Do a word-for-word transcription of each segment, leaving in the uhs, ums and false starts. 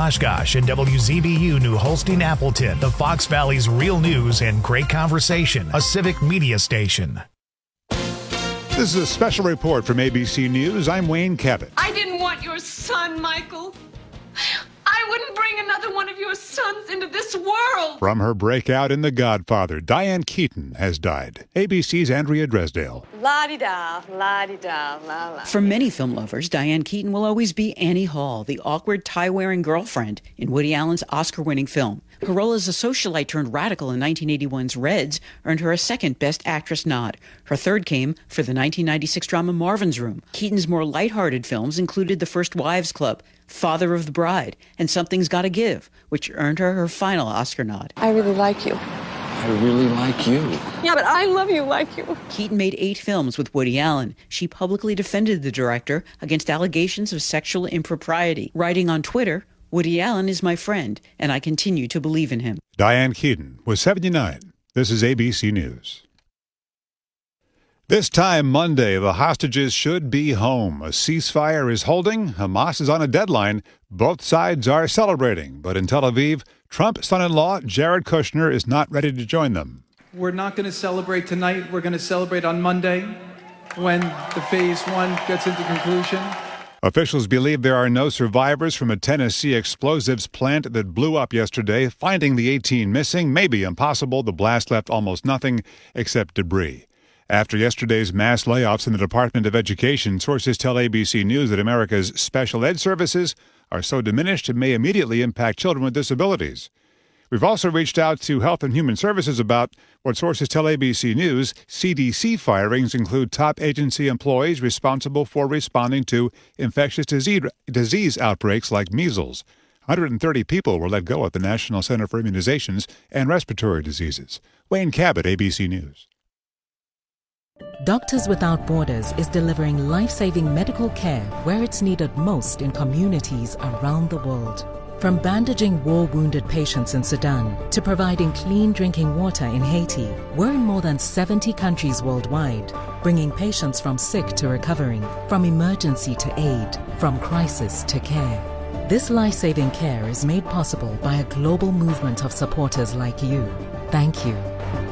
Oshkosh and W Z B U New Holstein Appleton, the Fox Valley's real news and great conversation, a civic media station. This is a special report from A B C News. I'm Wayne Cabot. I didn't want your son, Michael. I wouldn't bring another one of your sons into this world. From her breakout in The Godfather, Diane Keaton has died. A B C's Andrea Dresdale. La-di-da, la-di-da, la-la. For many film lovers, Diane Keaton will always be Annie Hall, the awkward tie-wearing girlfriend in Woody Allen's Oscar-winning film. Her role as a socialite turned radical in nineteen eighty-one's Reds earned her a second Best Actress nod. Her third came for the nineteen ninety-six drama Marvin's Room. Keaton's more lighthearted films included The First Wives Club, Father of the Bride, and Something's Gotta Give, which earned her her final Oscar nod. I really like you. I really like you. Yeah, but I love you like you. Keaton made eight films with Woody Allen. She publicly defended the director against allegations of sexual impropriety, writing on Twitter, "Woody Allen is my friend, and I continue to believe in him." Diane Keaton was seventy-nine. This is A B C News. This time Monday, the hostages should be home. A ceasefire is holding. Hamas is on a deadline. Both sides are celebrating. But in Tel Aviv, Trump's son-in-law, Jared Kushner, is not ready to join them. We're not going to celebrate tonight. We're going to celebrate on Monday when the phase one gets into conclusion. Officials believe there are no survivors from a Tennessee explosives plant that blew up yesterday. Finding the eighteen missing may be impossible. The blast left almost nothing except debris. After yesterday's mass layoffs in the Department of Education, sources tell A B C News that America's special ed services are so diminished it may immediately impact children with disabilities. We've also reached out to Health and Human Services about what sources tell A B C News C D C firings include top agency employees responsible for responding to infectious disease, disease outbreaks like measles. one hundred thirty people were let go at the National Center for Immunizations and Respiratory Diseases. Wayne Cabot, A B C News. Doctors Without Borders is delivering life-saving medical care where it's needed most in communities around the world. From bandaging war-wounded patients in Sudan to providing clean drinking water in Haiti, we're in more than seventy countries worldwide, bringing patients from sick to recovering, from emergency to aid, from crisis to care. This life-saving care is made possible by a global movement of supporters like you. Thank you.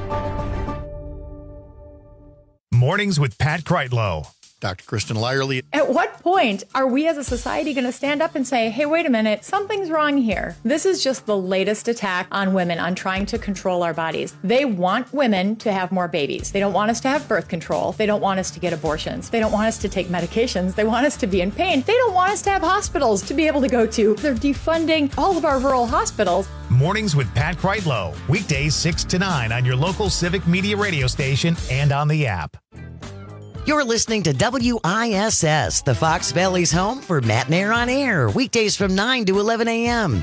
Mornings with Pat Kreitlow. Doctor Kristen Lyerly. At what point are we as a society going to stand up and say, hey, wait a minute, something's wrong here? This is just the latest attack on women, on trying to control our bodies. They want women to have more babies. They don't want us to have birth control. They don't want us to get abortions. They don't want us to take medications. They want us to be in pain. They don't want us to have hospitals to be able to go to. They're defunding all of our rural hospitals. Mornings with Pat Kreitlow. Weekdays six to nine on your local civic media radio station and on the app. You're listening to W I S S, the Fox Valley's home for Matt and Air on Air, weekdays from nine to eleven a.m.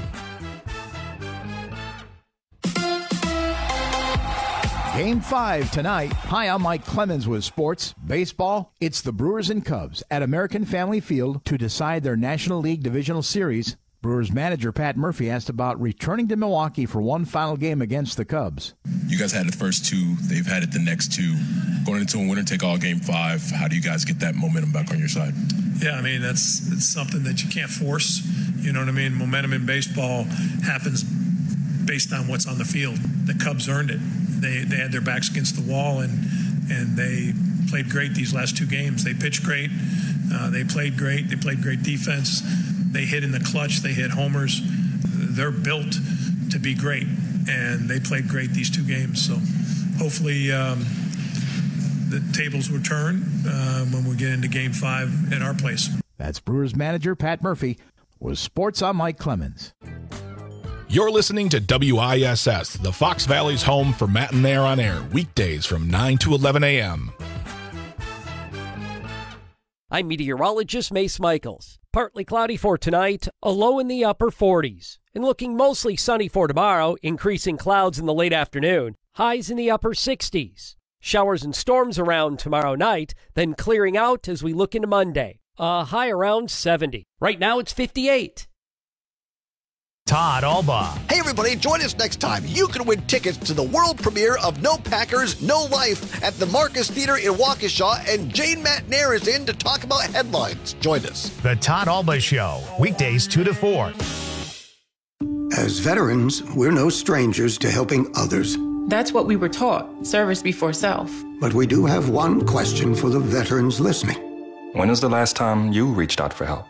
Game five tonight. Hi, I'm Mike Clemens with sports. Baseball, it's the Brewers and Cubs at American Family Field to decide their National League Divisional Series. Brewers manager Pat Murphy asked about returning to Milwaukee for one final game against the Cubs. You guys had the first two. They've had it the next two. Going into a winner-take-all game five, how do you guys get that momentum back on your side? Yeah, I mean, that's it's something that you can't force. You know what I mean? Momentum in baseball happens based on what's on the field. The Cubs earned it. They they had their backs against the wall, and and they played great these last two games. They pitched great. Uh, they played great. They played great defense. They hit in the clutch. They hit homers. They're built to be great, and they played great these two games. So hopefully um, the tables will turn uh, when we get into game five at our place. That's Brewers manager Pat Murphy. With sports, I'm Mike Clemens. You're listening to W I S S, the Fox Valley's home for Matt and Air on Air, weekdays from nine to eleven a.m. I'm meteorologist Mace Michaels. Partly cloudy for tonight, a low in the upper forties. And looking mostly sunny for tomorrow, increasing clouds in the late afternoon, highs in the upper sixties. Showers and storms around tomorrow night, then clearing out as we look into Monday. A high around seventy. Right now it's fifty-eight. Todd Alba. Hey, everybody, join us next time. You can win tickets to the world premiere of No Packers, No Life at the Marcus Theater in Waukesha, and Jane Matnair is in to talk about headlines. Join us. The Todd Alba Show, weekdays two to four. As veterans, we're no strangers to helping others. That's what we were taught, service before self. But we do have one question for the veterans listening. When was the last time you reached out for help?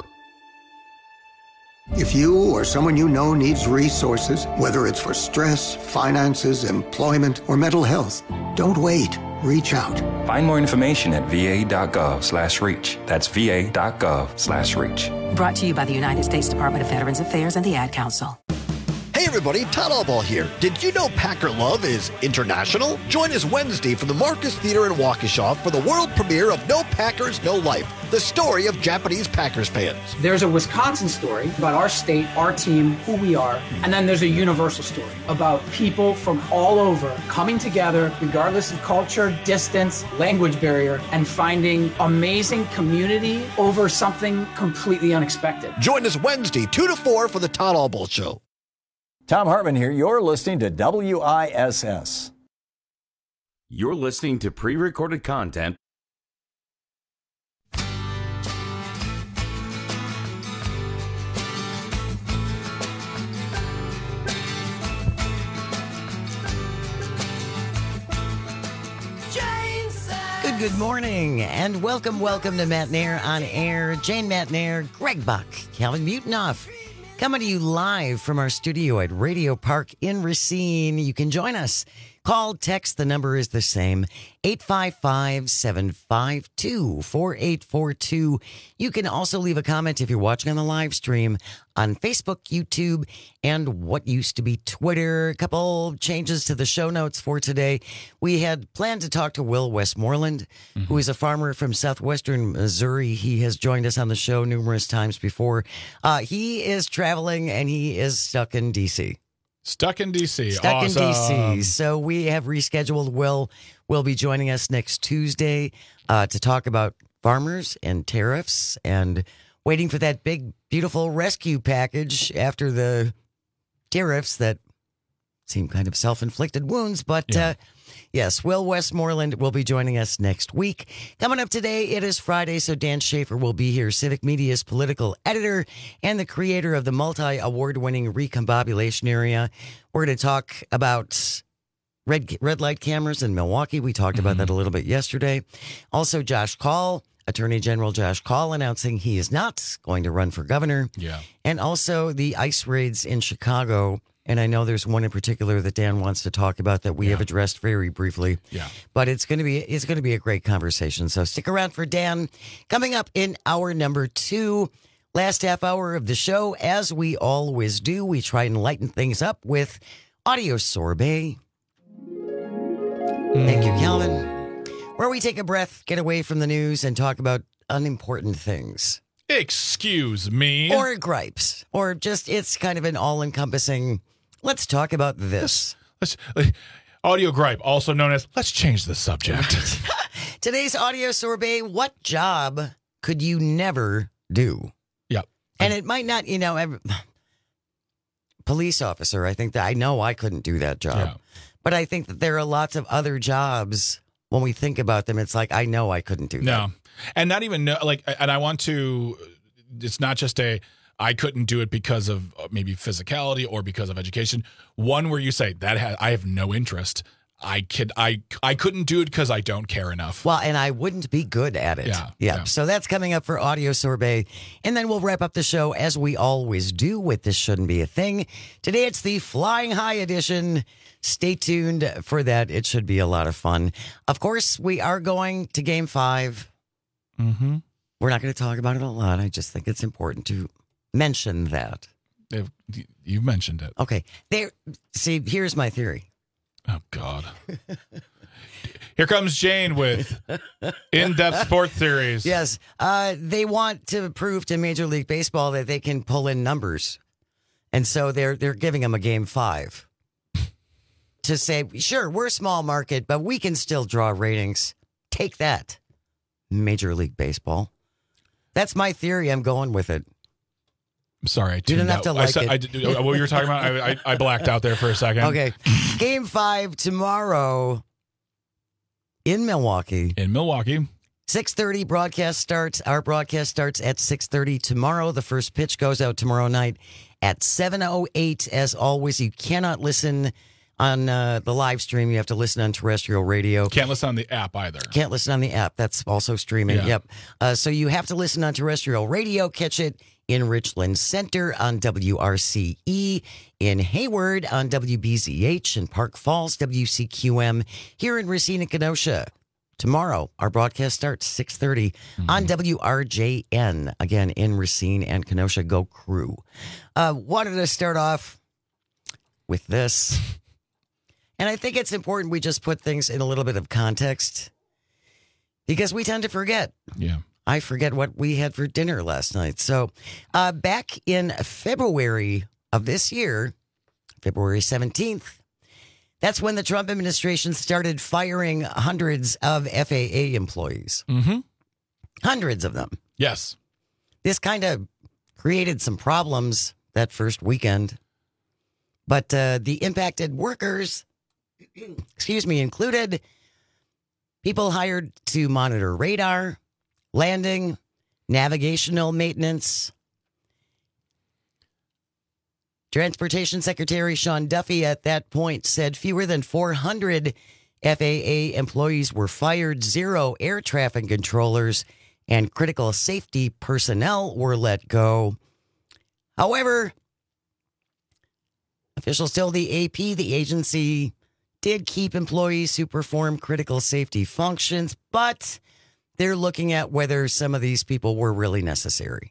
If you or someone you know needs resources, whether it's for stress, finances, employment, or mental health, don't wait. Reach out. Find more information at va.gov slash reach. That's va.gov slash reach. Brought to you by the United States Department of Veterans Affairs and the Ad Council. Hey everybody, Todd Allball here. Did you know Packer Love is international? Join us Wednesday from the Marcus Theater in Waukesha for the world premiere of No Packers, No Life, the story of Japanese Packers fans. There's a Wisconsin story about our state, our team, who we are, and then there's a universal story about people from all over coming together, regardless of culture, distance, language barrier, and finding amazing community over something completely unexpected. Join us Wednesday, two to four for the Todd Allball Show. Tom Hartman here. You're listening to W I S S. You're listening to pre-recorded content. Good, good morning, and welcome, welcome to Matt Nair on Air. Jane Matt Nair, Greg Buck, Calvin Mutenoff. Coming to you live from our studio at Radio Park in Racine. You can join us. Call, text, the number is the same, eight five five, seven five two, four eight four two. You can also leave a comment if you're watching on the live stream on Facebook, YouTube, and what used to be Twitter. A couple changes to the show notes for today. We had planned to talk to Will Westmoreland, mm-hmm. who is a farmer from southwestern Missouri. He has joined us on the show numerous times before. Uh, he is traveling, and he is stuck in D C Stuck in D C Stuck awesome. in D C So we have rescheduled. Will will be joining us next Tuesday uh, to talk about farmers and tariffs and waiting for that big, beautiful rescue package after the tariffs that seem kind of self-inflicted wounds. But yeah. uh, yes, Will Westmoreland will be joining us next week. Coming up today, it is Friday, so Dan Schaefer will be here, Civic Media's political editor and the creator of the multi-award-winning Recombobulation Area. We're going to talk about red red light cameras in Milwaukee. We talked about mm-hmm. that a little bit yesterday. Also, Josh Kaul, Attorney General Josh Kaul, announcing he is not going to run for governor. Yeah. And also the ICE raids in Chicago. And I know there's one in particular that Dan wants to talk about that we yeah. have addressed very briefly. Yeah. But it's going to be it's going to be a great conversation. So stick around for Dan. Coming up in hour number two, last half hour of the show, as we always do, we try and lighten things up with Audio Sorbet. Mm. Thank you, Calvin. Where we take a breath, get away from the news, and talk about unimportant things. Excuse me. Or gripes. Or just, it's kind of an all-encompassing, let's talk about this. Let's, let's audio gripe, also known as, let's change the subject. Today's Audio Sorbet, what job could you never do? Yep. And it might not, you know, every, police officer, I think that, I know I couldn't do that job. Yeah. But I think that there are lots of other jobs, when we think about them, it's like, I know I couldn't do that. No. And not even know, like, and I want to, it's not just a, I couldn't do it because of maybe physicality or because of education. One where you say that ha- I have no interest. I could, I, I couldn't do it because I don't care enough. Well, and I wouldn't be good at it. Yeah, yeah. yeah. So that's coming up for Audio Sorbet. And then we'll wrap up the show as we always do with This Shouldn't Be a Thing. Today it's the Flying High edition. Stay tuned for that. It should be a lot of fun. Of course, we are going to game five. Mm-hmm. We're not going to talk about it a lot. I just think it's important to mention that. You mentioned it. Okay. There. See, here's my theory. Oh, God. Here comes Jane with in-depth sport theories. Yes. Uh, they want to prove to Major League Baseball that they can pull in numbers. And so they're they're giving them a game five. To say, sure, we're a small market, but we can still draw ratings. Take that, Major League Baseball. That's my theory. I'm going with it. I'm sorry. I you didn't have out. to like I said, it. I did, what you were talking about, I, I, I blacked out there for a second. Okay. Game five tomorrow in Milwaukee. In Milwaukee. six thirty broadcast starts. Our broadcast starts at six thirty tomorrow. The first pitch goes out tomorrow night at seven oh eight. As always, you cannot listen on uh, the live stream. You have to listen on terrestrial radio. Can't listen on the app either. Can't listen on the app. That's also streaming. Yeah. Yep. Uh, so you have to listen on terrestrial radio. Catch it in Richland Center on W R C E, in Hayward on W B Z H, in Park Falls, W C Q M, here in Racine and Kenosha. Tomorrow, our broadcast starts six thirty mm-hmm. on W R J N, again, in Racine and Kenosha. Go Crew. Uh, wanted to start off with this. And I think it's important we just put things in a little bit of context because we tend to forget. Yeah. I forget what we had for dinner last night. So uh, back in February of this year, February seventeenth, that's when the Trump administration started firing hundreds of F A A employees. Mm-hmm. Hundreds of them. Yes. This kind of created some problems that first weekend. But uh, the impacted workers, excuse me, included people hired to monitor radar, landing, navigational maintenance. Transportation Secretary Sean Duffy at that point said fewer than four hundred F A A employees were fired, zero air traffic controllers and critical safety personnel were let go. However, officials told the A P the agency did keep employees who perform critical safety functions, but they're looking at whether some of these people were really necessary.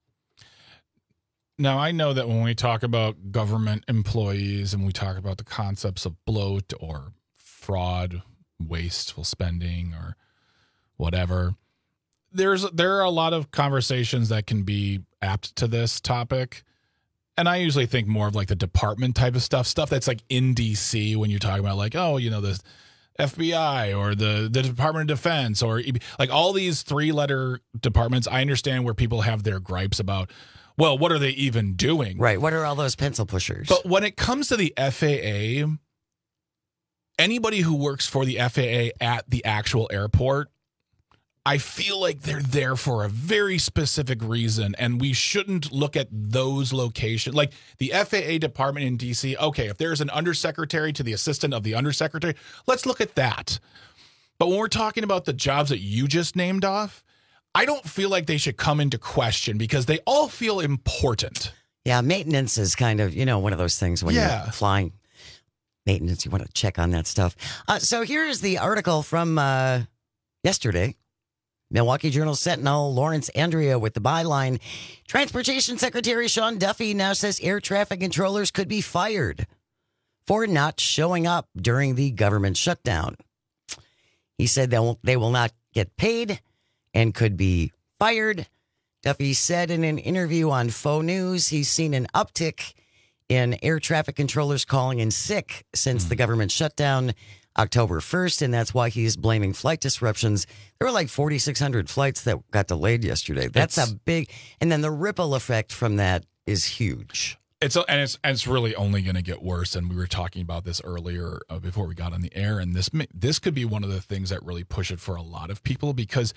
Now, I know that when we talk about government employees and we talk about the concepts of bloat or fraud, wasteful spending or whatever, there's there are a lot of conversations that can be apt to this topic. And I usually think more of like the department type of stuff, stuff that's like in D C when you're talking about like, oh, you know, the F B I or the, the Department of Defense or like all these three letter departments. I understand where people have their gripes about, well, what are they even doing? Right. What are all those pencil pushers? But when it comes to the F A A, anybody who works for the F A A at the actual airport, I feel like they're there for a very specific reason, and we shouldn't look at those locations. Like the F A A department in D C, okay, if there's an undersecretary to the assistant of the undersecretary, let's look at that. But when we're talking about the jobs that you just named off, I don't feel like they should come into question because they all feel important. Yeah, maintenance is kind of, you know, one of those things when yeah. you're flying. Maintenance, you want to check on that stuff. Uh, so here's the article from uh, yesterday. Milwaukee Journal Sentinel, Lawrence Andrea with the byline, Transportation Secretary Sean Duffy now says air traffic controllers could be fired for not showing up during the government shutdown. He said they will, they will not get paid and could be fired. Duffy said in an interview on Faux News he's seen an uptick in air traffic controllers calling in sick since the government shutdown October first, and that's why he's blaming flight disruptions. There were like forty-six hundred flights that got delayed yesterday. That's it's, a big, and then the ripple effect from that is huge. It's and it's and it's really only going to get worse. And we were talking about this earlier uh, before we got on the air, and this this could be one of the things that really push it for a lot of people because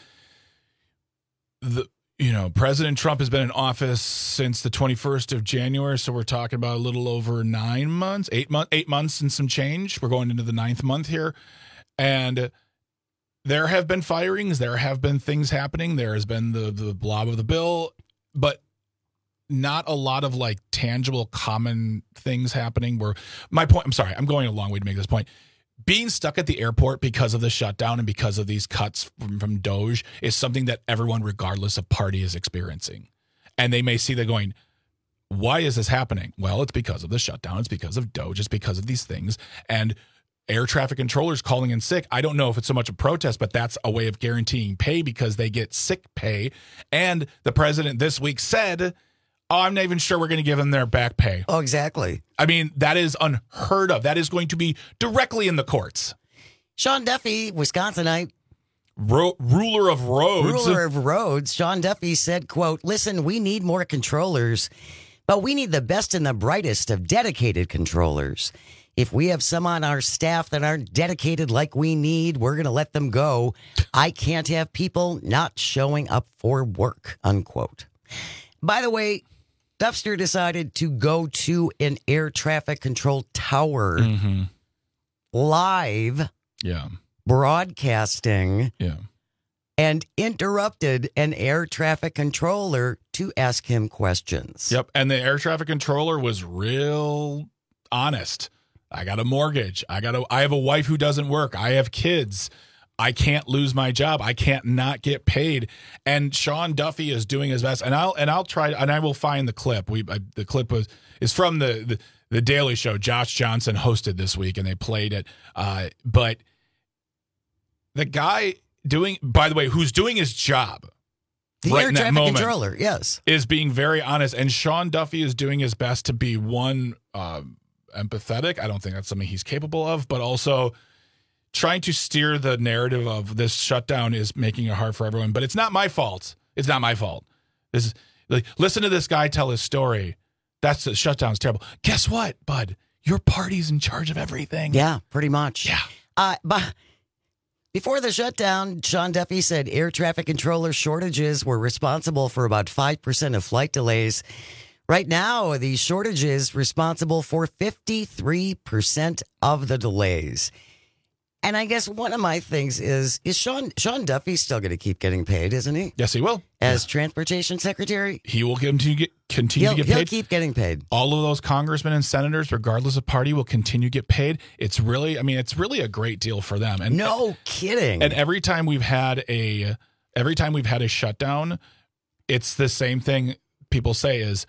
the you know President Trump has been in office since the twenty-first of January, so we're talking about a little over nine months, eight months, eight months and some change. We're going into the ninth month here, and there have been firings, there have been things happening, there has been the the blob of the bill, but not a lot of like tangible common things happening. Where my point, I'm sorry, I'm going a long way to make this point. Being stuck at the airport because of the shutdown and because of these cuts from, from Doge is something that everyone, regardless of party, is experiencing. And they may see that going, why is this happening? Well, it's because of the shutdown. It's because of Doge. It's because of these things. And air traffic controllers calling in sick, I don't know if it's so much a protest, but that's a way of guaranteeing pay because they get sick pay. And the president this week said, oh, I'm not even sure we're going to give them their back pay. Oh, exactly. I mean, that is unheard of. That is going to be directly in the courts. Sean Duffy, Wisconsinite. Ro- ruler of roads. Ruler of roads. Sean Duffy said, quote, listen, we need more controllers, but we need the best and the brightest of dedicated controllers. If we have some on our staff that aren't dedicated like we need, we're going to let them go. I can't have people not showing up for work, unquote. By the way, Duffster decided to go to an air traffic control tower Mm-hmm. live, Yeah. broadcasting, Yeah. and interrupted an air traffic controller to ask him questions. Yep. And the air traffic controller was real honest. I got a mortgage. I got a, I have a wife who doesn't work. I have kids. I can't lose my job. I can't not get paid. And Sean Duffy is doing his best. And I'll and I'll try and I will find the clip. We I, the clip was is from the, the the Daily Show. Josh Johnson hosted this week, and they played it. Uh, but the guy doing, by the way, who's doing his job, The right air in that traffic moment, controller, yes, is being very honest. And Sean Duffy is doing his best to be one uh, empathetic. I don't think that's something he's capable of, but also trying to steer the narrative of this shutdown is making it hard for everyone. But it's not my fault. It's not my fault. This is like, listen to this guy tell his story. That's the shutdown's terrible. Guess what, bud? Your party's in charge of everything. Yeah, pretty much. Yeah. Uh, but before the shutdown, Sean Duffy said air traffic controller shortages were responsible for about five percent of flight delays. Right now, the shortages responsible for fifty-three percent of the delays. And I guess one of my things is, is Sean Sean Duffy still going to keep getting paid, isn't he? Yes, he will. As transportation secretary? He will continue, get, continue He'll, to get he'll paid. keep getting paid. All of those congressmen and senators, regardless of party, will continue to get paid. It's really, I mean, it's really a great deal for them. And no kidding. And every time we've had a, every time we've had a shutdown, it's the same thing people say is,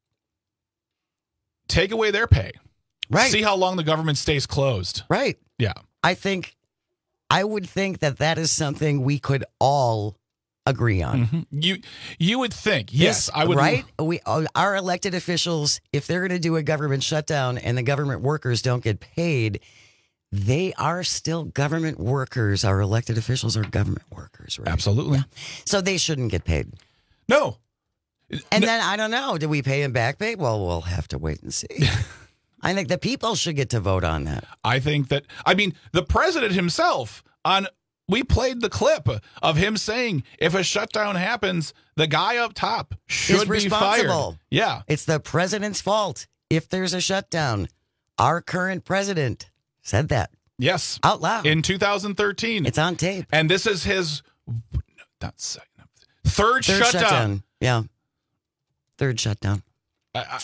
take away their pay. Right. See how long the government stays closed. Right. Yeah. I think, I would think that that is something we could all agree on. Mm-hmm. You you would think, yes, This- I would. Right? We our elected officials, if they're going to do a government shutdown and the government workers don't get paid, they are still government workers. Our elected officials are government workers, right? Absolutely. Yeah. So they shouldn't get paid. No. And No. then I don't know. Do we pay him back pay? Well, we'll have to wait and see. I think the people should get to vote on that. I think that, I mean, the president himself on, we played the clip of him saying, if a shutdown happens, the guy up top should Is be responsible. fired. Yeah. It's the president's fault if there's a shutdown. Our current president said that. Yes. Out loud. In two thousand thirteen. It's on tape. And this is his, not second, third, Third shutdown. shutdown. Yeah. Third shutdown. I, I,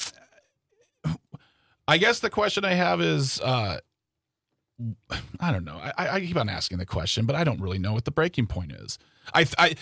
I guess the question I have is, uh, I don't know. I, I keep on asking the question, but I don't really know what the breaking point is. I, I,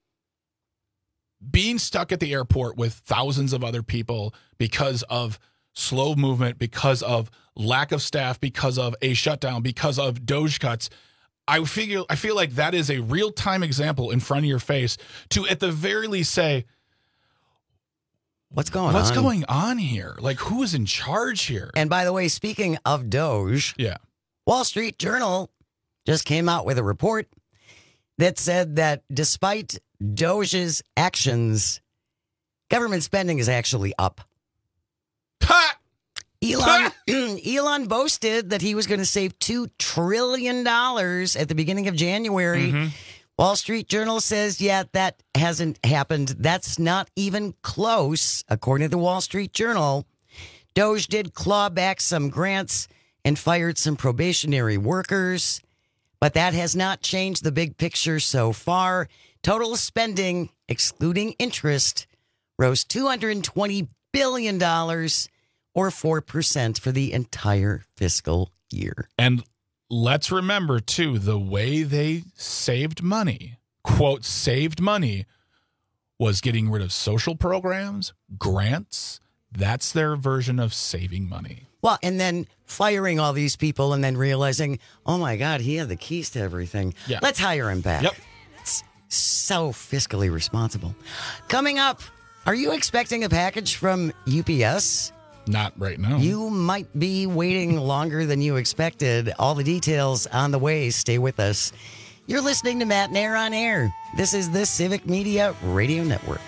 being stuck at the airport with thousands of other people because of slow movement, because of lack of staff, because of a shutdown, because of Doge cuts, I figure I feel like that is a real time example in front of your face to, at the very least, say, What's going What's on? going on here? Like, who is in charge here? And by the way, speaking of Doge, yeah, Wall Street Journal just came out with a report that said that despite Doge's actions, government spending is actually up. Ha! Elon Elon boasted that he was going to save two trillion dollars at the beginning of January. Mm-hmm. Wall Street Journal says, yeah, that hasn't happened. That's not even close, according to the Wall Street Journal. Doge did claw back some grants and fired some probationary workers, but that has not changed the big picture so far. Total spending, excluding interest, rose two hundred twenty billion dollars, or four percent for the entire fiscal year. And let's remember, too, the way they saved money, quote, saved money, was getting rid of social programs, grants. That's their version of saving money. Well, and then firing all these people and then realizing, oh, my God, he had the keys to everything. Yeah. Let's hire him back. Yep. It's so fiscally responsible. Coming up, are you expecting a package from U P S? Not right now. You might be waiting longer than you expected. All the details on the way. Stay with us. You're listening to Matt Nair on Air. This is the Civic Media Radio Network.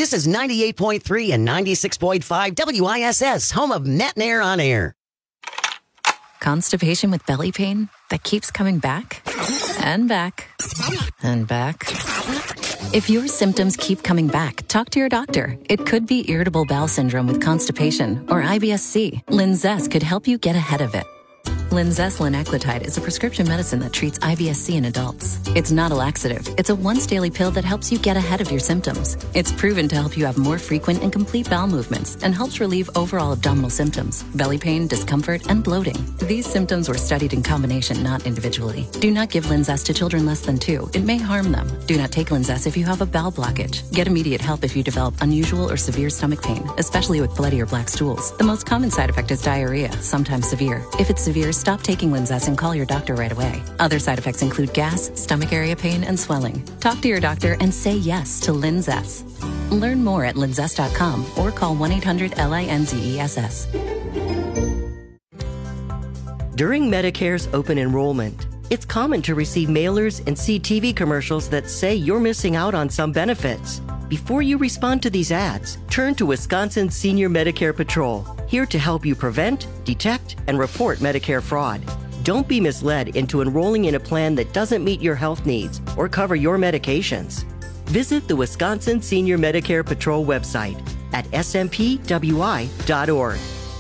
This is ninety-eight point three and ninety-six point five W I S S, home of Matt Nair on Air. Constipation with belly pain that keeps coming back and back and back. If your symptoms keep coming back, talk to your doctor. It could be irritable bowel syndrome with constipation or I B S C. Linzess could help you get ahead of it. Linzess linaclotide is a prescription medicine that treats I B S C in adults. It's not a laxative. It's a once-daily pill that helps you get ahead of your symptoms. It's proven to help you have more frequent and complete bowel movements and helps relieve overall abdominal symptoms, belly pain, discomfort, and bloating. These symptoms were studied in combination, not individually. Do not give Linzess to children less than two. It may harm them. Do not take Linzess if you have a bowel blockage. Get immediate help if you develop unusual or severe stomach pain, especially with bloody or black stools. The most common side effect is diarrhea, sometimes severe. If it's severe, stop taking Linzess and call your doctor right away. Other side effects include gas, stomach area pain, and swelling. Talk to your doctor and say yes to Linzess. Learn more at linzess dot com or call one eight hundred L I N Z E S S. During Medicare's open enrollment, it's common to receive mailers and see T V commercials that say you're missing out on some benefits. Before you respond to these ads, turn to Wisconsin Senior Medicare Patrol, here to help you prevent, detect, and report Medicare fraud. Don't be misled into enrolling in a plan that doesn't meet your health needs or cover your medications. Visit the Wisconsin Senior Medicare Patrol website at S M P W I dot org.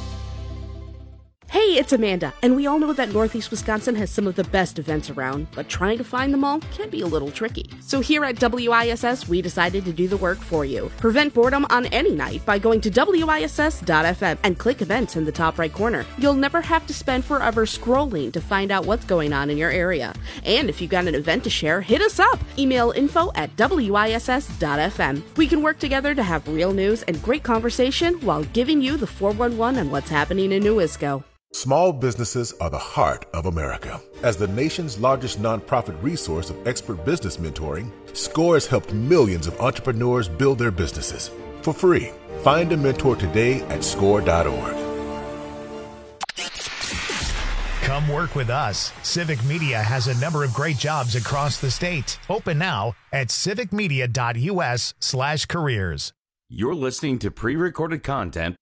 Hey, it's Amanda, and we all know that Northeast Wisconsin has some of the best events around, but trying to find them all can be a little tricky. So here at W I S S, we decided to do the work for you. Prevent boredom on any night by going to W I S S dot F M and click events in the top right corner. You'll never have to spend forever scrolling to find out what's going on in your area. And if you've got an event to share, hit us up. Email info at W I S S dot F M. We can work together to have real news and great conversation while giving you the four one one on what's happening in New Isco. Small businesses are the heart of America. As the nation's largest nonprofit resource of expert business mentoring, SCORE has helped millions of entrepreneurs build their businesses for free. Find a mentor today at score dot org. Come work with us. Civic Media has a number of great jobs across the state. Open now at civic media dot U S slash careers. You're listening to pre-recorded content.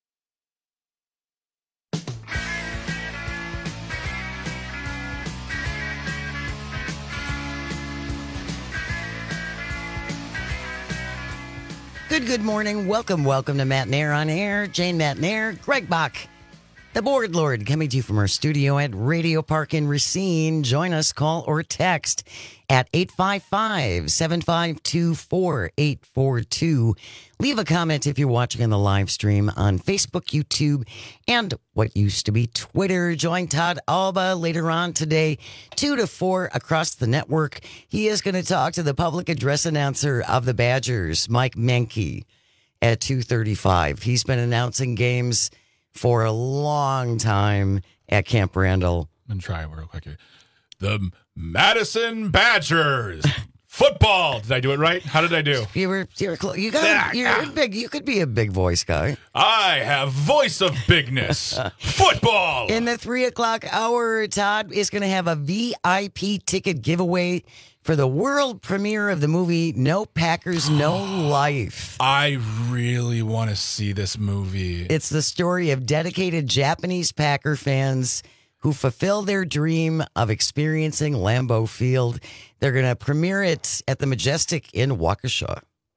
Good, good morning. Welcome, welcome to Matt Nair on Air. Jane Matt Nair, Greg Bach, the Board Lord, coming to you from our studio at Radio Park in Racine. Join us, call or text at eight five five, seven five two, four eight four two. Leave a comment if you're watching on the live stream on Facebook, YouTube, and what used to be Twitter. Join Todd Alba later on today, two to four across the network. He is going to talk to the public address announcer of the Badgers, Mike Menke, at two thirty-five. He's been announcing games for a long time at Camp Randall. I'm going to try it real quick here. The Madison Badgers football. Did I do it right? How did I do? You were, you were close. You got, you're big. You could be a big voice guy. I have voice of bigness. Football. In the three o'clock hour, Todd is going to have a V I P ticket giveaway for the world premiere of the movie No Packers, No Life. I really want to see this movie. It's the story of dedicated Japanese Packer fans who fulfill their dream of experiencing Lambeau Field. They're going to premiere it at the Majestic in Waukesha.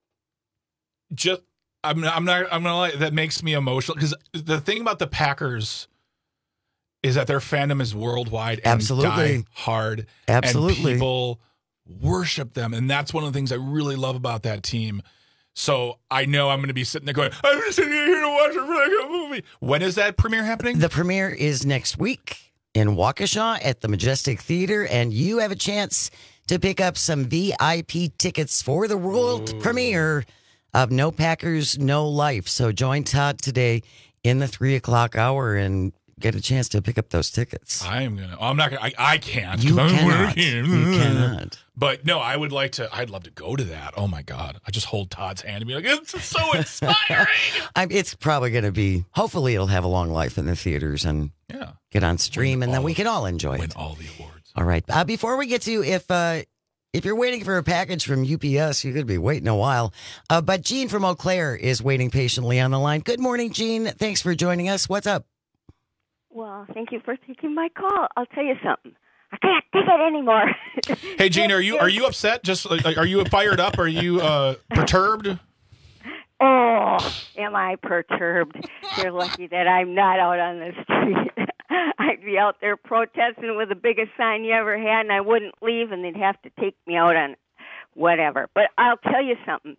Just, I'm, I'm not, I'm gonna lie. That makes me emotional because the thing about the Packers is that their fandom is worldwide and Absolutely. die hard. Absolutely. And people worship them, and that's one of the things I really love about that team. So I know I'm going to be sitting there going, I'm just sitting here to watch a really good movie. When is that premiere happening? The premiere is next week in Waukesha at the Majestic Theater, and you have a chance to pick up some V I P tickets for the world Ooh. premiere of No Packers, No Life. So join Todd today in the three o'clock hour and get a chance to pick up those tickets. I am gonna. I'm not gonna. I, I can't. You I'm cannot. working. You cannot. But no, I would like to. I'd love to go to that. Oh my God! I just hold Todd's hand and be like, "It's so inspiring." I'm, it's probably going to be. Hopefully, it'll have a long life in the theaters and yeah. get on stream, win and then we can all enjoy win it. Win all the awards. All right. Uh, before we get to if uh, If you're waiting for a package from U P S, you could be waiting a while. Uh, but Jean from Eau Claire is waiting patiently on the line. Good morning, Jean. Thanks for joining us. What's up? Well, thank you for taking my call. I'll tell you something. I can't take it anymore. Hey, Jean, are you are you upset? Just like, are you fired up? Are you uh, perturbed? Oh, am I perturbed? You're lucky that I'm not out on the street. I'd be out there protesting with the biggest sign you ever had, and I wouldn't leave, and they'd have to take me out on whatever. But I'll tell you something.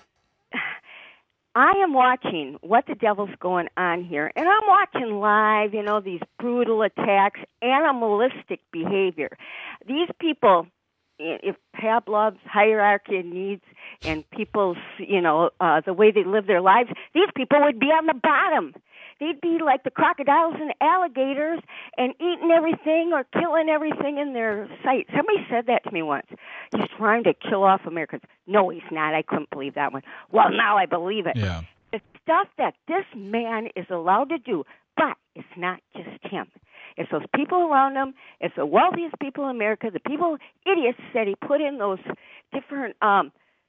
I am watching what the devil's going on here, and I'm watching live, you know, these brutal attacks, animalistic behavior. These people, if Pavlov's hierarchy of needs and people's, you know, uh, the way they live their lives, these people would be on the bottom. They'd be like the crocodiles and alligators and eating everything or killing everything in their sight. Somebody said that to me once. He's trying to kill off Americans. No, he's not. I couldn't believe that one. Well, now I believe it. Yeah. The stuff that this man is allowed to do, but it's not just him. It's those people around him. It's the wealthiest people in America, the people, idiots that he put in those different um,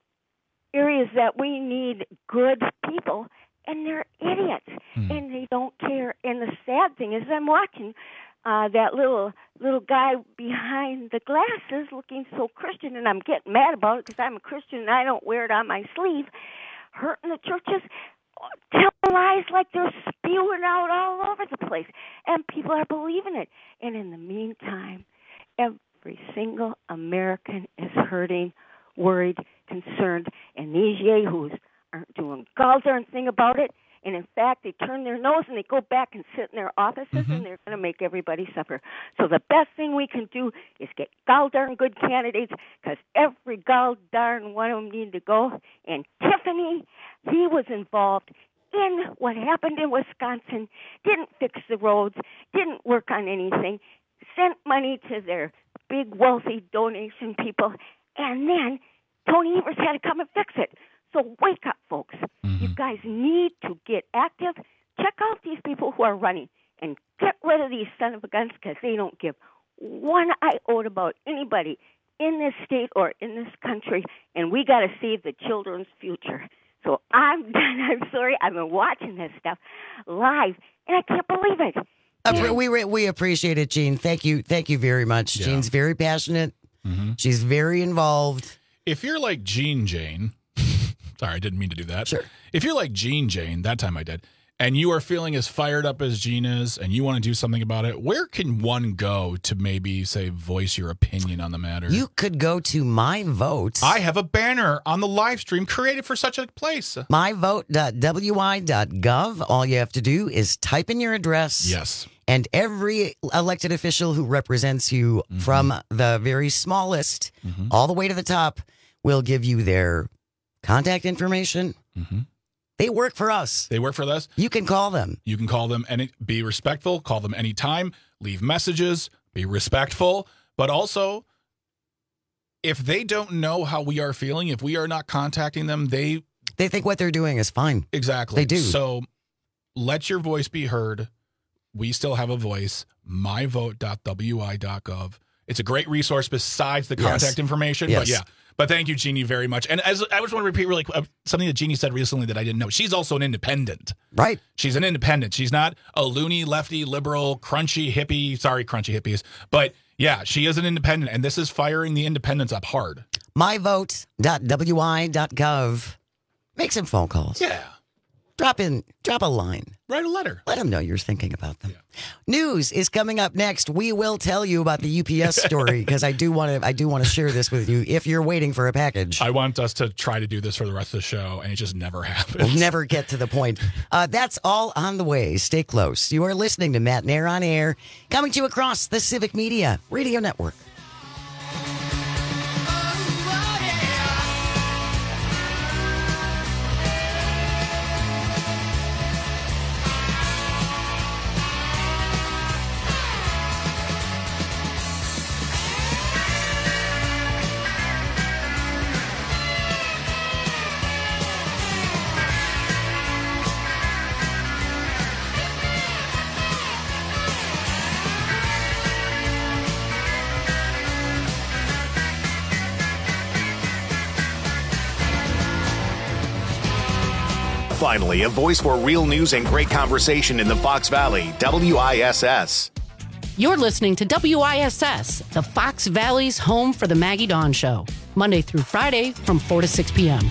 areas that we need good people. And they're idiots, hmm. and they don't care. And the sad thing is, I'm watching uh, that little little guy behind the glasses, looking so Christian, and I'm getting mad about it because I'm a Christian and I don't wear it on my sleeve. Hurting the churches, tell lies like they're spewing out all over the place, and people are believing it. And in the meantime, every single American is hurting, worried, concerned, and these yahoos aren't doing gall darn thing about it. And in fact, they turn their nose and they go back and sit in their offices, mm-hmm. and they're going to make everybody suffer. So the best thing we can do is get gall darn good candidates, because every gall darn one of them need to go. And Tiffany, he was involved in what happened in Wisconsin, didn't fix the roads, didn't work on anything, sent money to their big wealthy donation people, and then Tony Evers had to come and fix it. So wake up, folks. Mm-hmm. You guys need to get active. Check out these people who are running and get rid of these son of a guns, because they don't give one iota about anybody in this state or in this country, and we got to save the children's future. So I'm done. I'm sorry. I've been watching this stuff live, and I can't believe it. Uh, we we appreciate it, Jean. Thank you. Thank you very much. Yeah. Jean's very passionate. Mm-hmm. She's very involved. If you're like Jean Jane... Sorry, I didn't mean to do that. Sure. If you're like Jean Jane, that time I did, and you are feeling as fired up as Jean is, and you want to do something about it, where can one go to maybe, say, voice your opinion on the matter? You could go to My Vote. I have a banner on the live stream created for such a place. my vote dot w i dot gov. All you have to do is type in your address. Yes. And every elected official who represents you, mm-hmm. from the very smallest mm-hmm. all the way to the top, will give you their contact information. Mm-hmm. They work for us. They work for us. You can call them. You can call them and be respectful. Call them anytime. Leave messages. Be respectful. But also, if they don't know how we are feeling, if we are not contacting them, they... They think what they're doing is fine. Exactly. They do. So let your voice be heard. We still have a voice. my vote dot w i dot gov. It's a great resource besides the contact yes. information. Yes. But yeah. But thank you, Jeannie, very much. And as I just want to repeat really quick, something that Jeannie said recently that I didn't know. She's also an independent. Right. She's an independent. She's not a loony, lefty, liberal, crunchy hippie. Sorry, crunchy hippies. But yeah, she is an independent, and this is firing the independents up hard. my vote dot w i dot gov. Make some phone calls. Yeah. Drop in, drop a line. Write a letter. Let them know you're thinking about them. Yeah. News is coming up next. We will tell you about the U P S story, because I do want to. I do want to share this with you if you're waiting for a package. I want us to try to do this for the rest of the show, and it just never happens. We'll never get to the point. Uh, that's all on the way. Stay close. You are listening to Matt Nair on Air, coming to you across the Civic Media Radio Network. finally, a voice for real news and great conversation in the Fox Valley, W I S S. You're listening to W I S S, the Fox Valley's home for the Maggie Dawn Show, Monday through Friday from four to six p.m.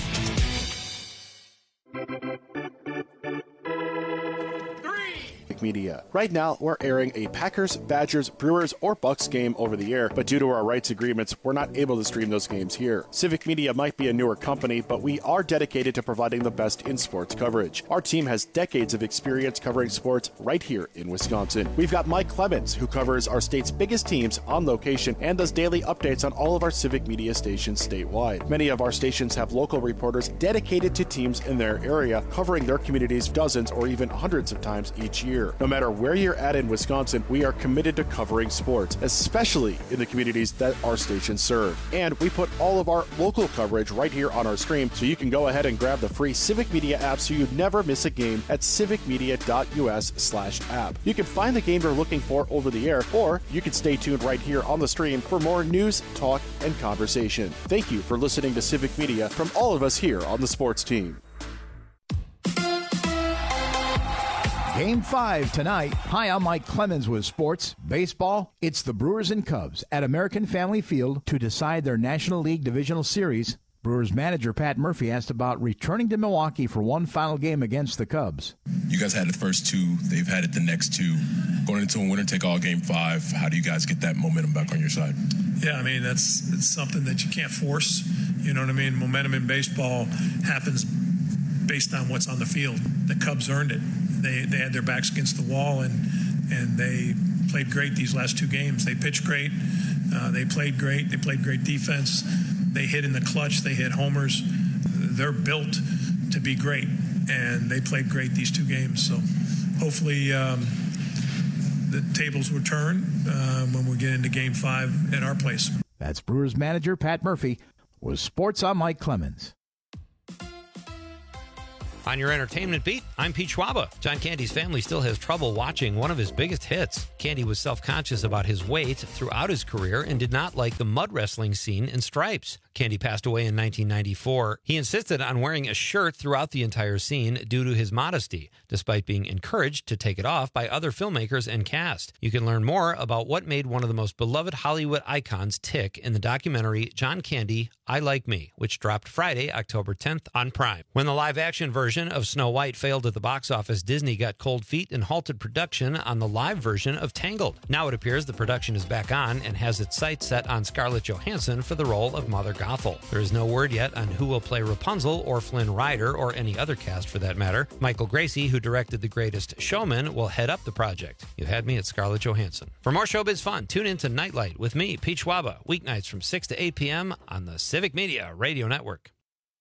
Media. Right now, we're airing a Packers, Badgers, Brewers, or Bucks game over the air, but due to our rights agreements, we're not able to stream those games here. Civic Media might be a newer company, but we are dedicated to providing the best in sports coverage. Our team has decades of experience covering sports right here in Wisconsin. We've got Mike Clemens, who covers our state's biggest teams on location and does daily updates on all of our Civic Media stations statewide. Many of our stations have local reporters dedicated to teams in their area, covering their communities dozens or even hundreds of times each year. No matter where you're at in Wisconsin, we are committed to covering sports, especially in the communities that our stations serve. And we put all of our local coverage right here on our stream, so you can go ahead and grab the free Civic Media app so you never miss a game at civicmedia.us slash app. You can find the game you're looking for over the air, or you can stay tuned right here on the stream for more news, talk, and conversation. Thank you for listening to Civic Media from all of us here on the sports team. Game five tonight. Hi, I'm Mike Clemens with sports. Baseball, it's the Brewers and Cubs at American Family Field to decide their National League Divisional Series. Brewers manager Pat Murphy asked about returning to Milwaukee for one final game against the Cubs. You guys had the first two. They've had it the next two. Going into a winner-take-all game five, how do you guys get that momentum back on your side? Yeah, I mean, that's it's something that you can't force. You know what I mean? Momentum in baseball happens based on what's on the field. The Cubs earned it. They they had their backs against the wall, and and they played great these last two games. They pitched great. Uh, they played great. They played great defense. They hit in the clutch. They hit homers. They're built to be great, and they played great these two games. So hopefully um, the tables will turn uh, when we get into game five at our place. That's Brewers manager Pat Murphy. With sports, I'm Mike Clemens. On your entertainment beat, I'm Pete Schwaba. John Candy's family still has trouble watching one of his biggest hits. Candy was self-conscious about his weight throughout his career and did not like the mud wrestling scene in Stripes. Candy passed away in nineteen ninety-four. He insisted on wearing a shirt throughout the entire scene due to his modesty, despite being encouraged to take it off by other filmmakers and cast. You can learn more about what made one of the most beloved Hollywood icons tick in the documentary John Candy, I Like Me, which dropped Friday, October tenth on Prime. When the live-action version of Snow White failed at the box office, Disney got cold feet and halted production on the live version of Tangled. Now it appears the production is back on and has its sights set on Scarlett Johansson for the role of Mother Gothel. There is no word yet on who will play Rapunzel or Flynn Rider or any other cast for that matter. Michael Gracie, who directed The Greatest Showman, will head up the project. You had me at Scarlett Johansson. For more showbiz fun, tune in to Nightlight with me, Pete Schwaba, weeknights from six to eight p.m. on the Civic Media Radio Network.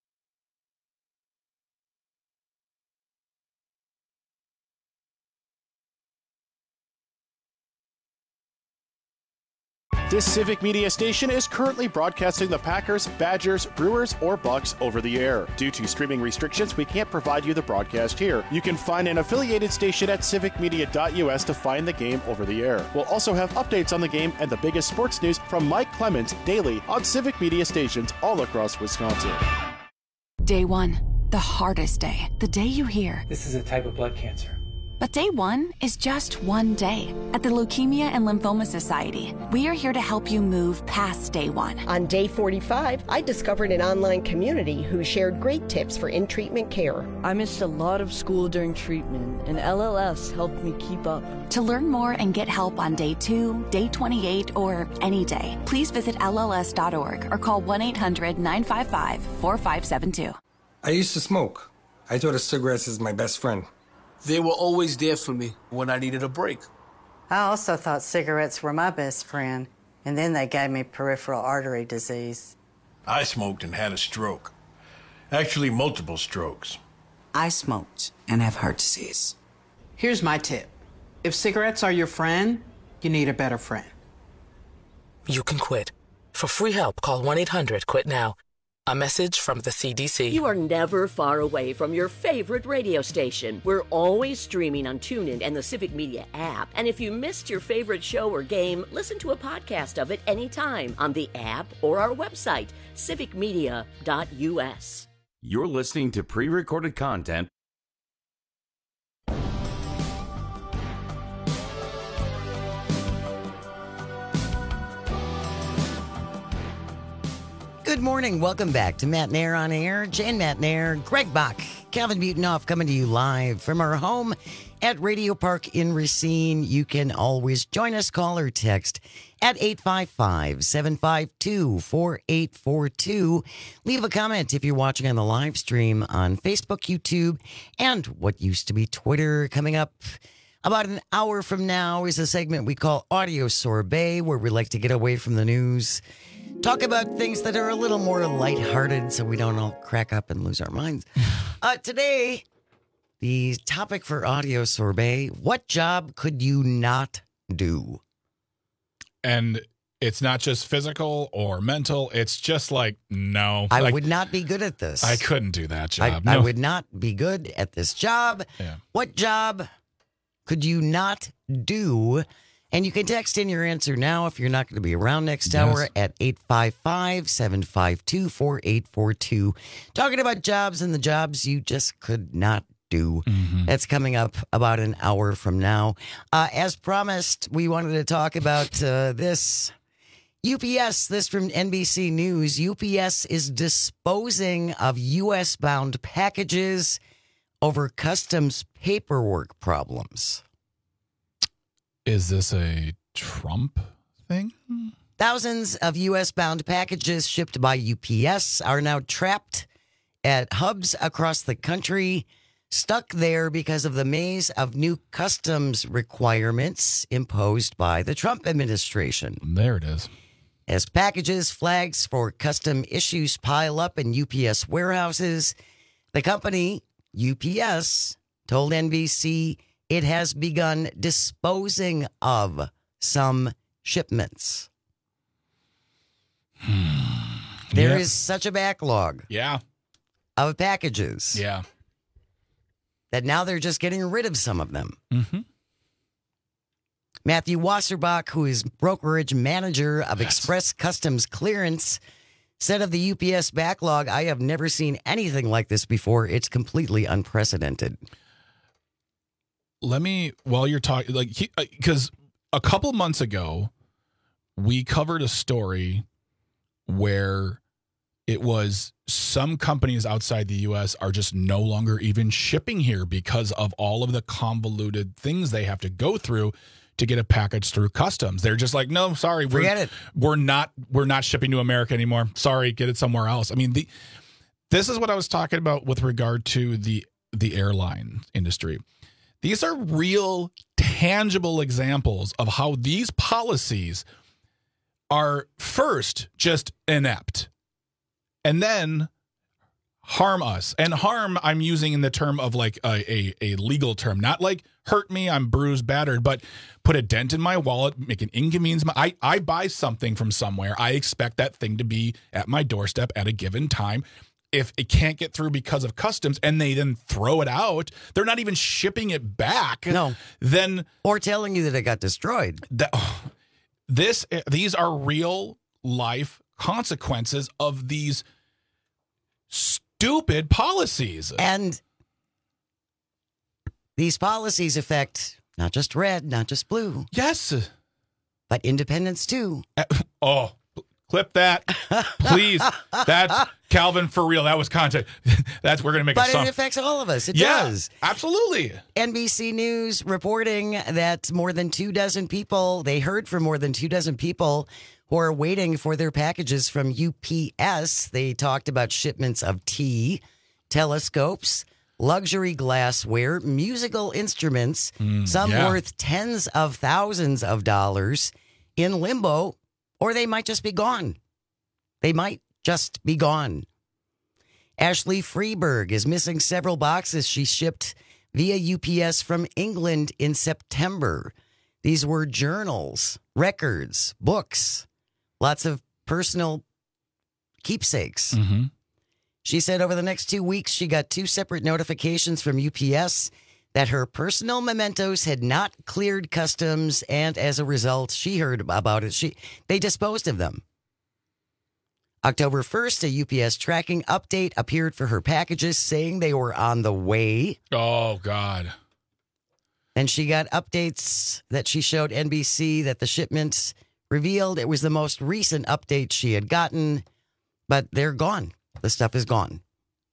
This Civic Media station is currently broadcasting the Packers, Badgers, Brewers, or Bucks over the air. Due to streaming restrictions, we can't provide you the broadcast here. You can find an affiliated station at civic media dot u s to find the game over the air. We'll also have updates on the game and the biggest sports news from Mike Clemens daily on Civic Media stations all across Wisconsin. Day one, the hardest day. The day you hear, this is a type of blood cancer. But day one is just one day. At the Leukemia and Lymphoma Society, we are here to help you move past day one. On day forty-five, I discovered an online community who shared great tips for in-treatment care. I missed a lot of school during treatment, and L L S helped me keep up. To learn more and get help on day two, day twenty-eight, or any day, please visit L L S dot org or call one eight hundred nine five five four five seven two. I used to smoke. I thought of cigarettes as my best friend. They were always there for me when I needed a break. I also thought cigarettes were my best friend, and then they gave me peripheral artery disease. I smoked and had a stroke. Actually, multiple strokes. I smoked and have heart disease. Here's my tip. If cigarettes are your friend, you need a better friend. You can quit. For free help, call one eight hundred quit now. A message from the C D C. You are never far away from your favorite radio station. We're always streaming on TuneIn and the Civic Media app. And if you missed your favorite show or game, listen to a podcast of it anytime on the app or our website, civic media dot u s. You're listening to pre-recorded content. Good morning. Welcome back to Matt Nair on Air. Jane Matt Nair, Greg Bach, Calvin Butenoff coming to you live from our home at Radio Park in Racine. You can always join us, call or text at eight five five, seven five two, four eight four two. Leave a comment if you're watching on the live stream on Facebook, YouTube, and what used to be Twitter. Coming up about an hour from now is a segment we call Audio Sorbet, where we like to get away from the news, talk about things that are a little more lighthearted so we don't all crack up and lose our minds. Uh, today, the topic for Audio Sorbet, what job could you not do? And it's not just physical or mental. It's just like, no. I like, would not be good at this. I couldn't do that I, job. I No. would not be good at this job. Yeah. What job could you not do? And you can text in your answer now if you're not going to be around next Yes. hour at eight five five, seven five two, four eight four two. Talking about jobs and the jobs you just could not do. Mm-hmm. That's coming up about an hour from now. Uh, as promised, we wanted to talk about uh, this. U P S, this from N B C News. U P S is disposing of U S-bound packages over customs paperwork problems. Is this a Trump thing? Thousands of U S-bound packages shipped by U P S are now trapped at hubs across the country, stuck there because of the maze of new customs requirements imposed by the Trump administration. There it is. As packages, flags for custom issues pile up in U P S warehouses, the company, U P S, told N B C it has begun disposing of some shipments. There Yeah. is such a backlog Yeah. of packages Yeah. that now they're just getting rid of some of them. Mm-hmm. Matthew Wasserbach, who is brokerage manager of Express Customs Clearance, said of the U P S backlog, I have never seen anything like this before. It's completely unprecedented. Let me, while you're talking, like, because a couple months ago, we covered a story where it was some companies outside the U S are just no longer even shipping here because of all of the convoluted things they have to go through to get a package through customs. They're just like, no, sorry, we're, Forget it. we're not we're not shipping to America anymore. Sorry, get it somewhere else. I mean, the this is what I was talking about with regard to the the airline industry. These are real, tangible examples of how these policies are first just inept and then harm us. And harm, I'm using in the term of like a, a, a legal term, not like hurt me, I'm bruised, battered, but put a dent in my wallet, make an inconvenience. I, I buy something from somewhere. I expect that thing to be at my doorstep at a given time. If it can't get through because of customs and they then throw it out, they're not even shipping it back. No. Then or telling you that it got destroyed. That, this these are real life consequences of these stupid policies. And these policies affect not just red, not just blue. Yes. But independents too. Uh, oh, clip that, please. That's Calvin for real. That was content. That's we're gonna make but a song. But it affects all of us. It yeah, does. Absolutely. N B C News reporting that more than two dozen people, they heard from more than two dozen people who are waiting for their packages from U P S. They talked about shipments of tea, telescopes, luxury glassware, musical instruments, Mm, some yeah. worth tens of thousands of dollars in limbo, or they might just be gone. They might just be gone. Ashley Freeberg is missing several boxes she shipped via U P S from England in September. These were journals, records, books, lots of personal keepsakes. Mm-hmm. She said over the next two weeks, she got two separate notifications from U P S that her personal mementos had not cleared customs, and as a result, she heard about it. She they disposed of them. October first, a U P S tracking update appeared for her packages saying they were on the way. Oh, God. And she got updates that she showed N B C that the shipments revealed it was the most recent update she had gotten, but they're gone. The stuff is gone.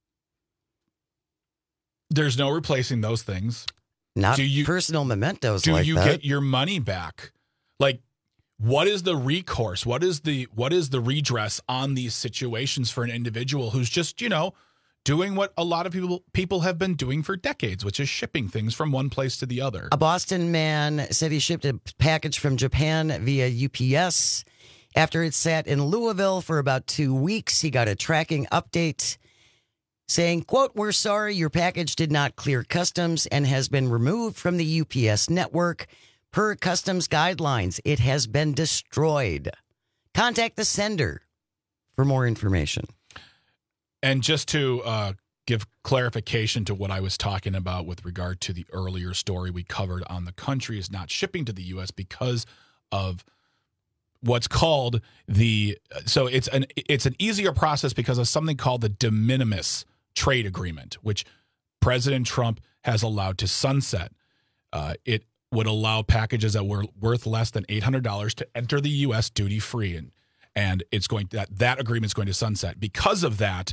There's no replacing those things. Not do you, personal mementos do like you that. get your money back? Like, what is the recourse? What is the what is the redress on these situations for an individual who's just, you know, doing what a lot of people people have been doing for decades, which is shipping things from one place to the other? A Boston man said he shipped a package from Japan via U P S. After it sat in Louisville for about two weeks, he got a tracking update saying, quote, "We're sorry, your package did not clear customs and has been removed from the U P S network. Per customs guidelines, it has been destroyed. Contact the sender for more information." And just to uh, give clarification to what I was talking about with regard to the earlier story we covered on the country is not shipping to the U S because of what's called the, so it's an it's an easier process because of something called the de minimis trade agreement, which President Trump has allowed to sunset. Uh, it would allow packages that were worth less than eight hundred dollars to enter the U S duty free, and and it's going that that agreement is going to sunset. Because of that,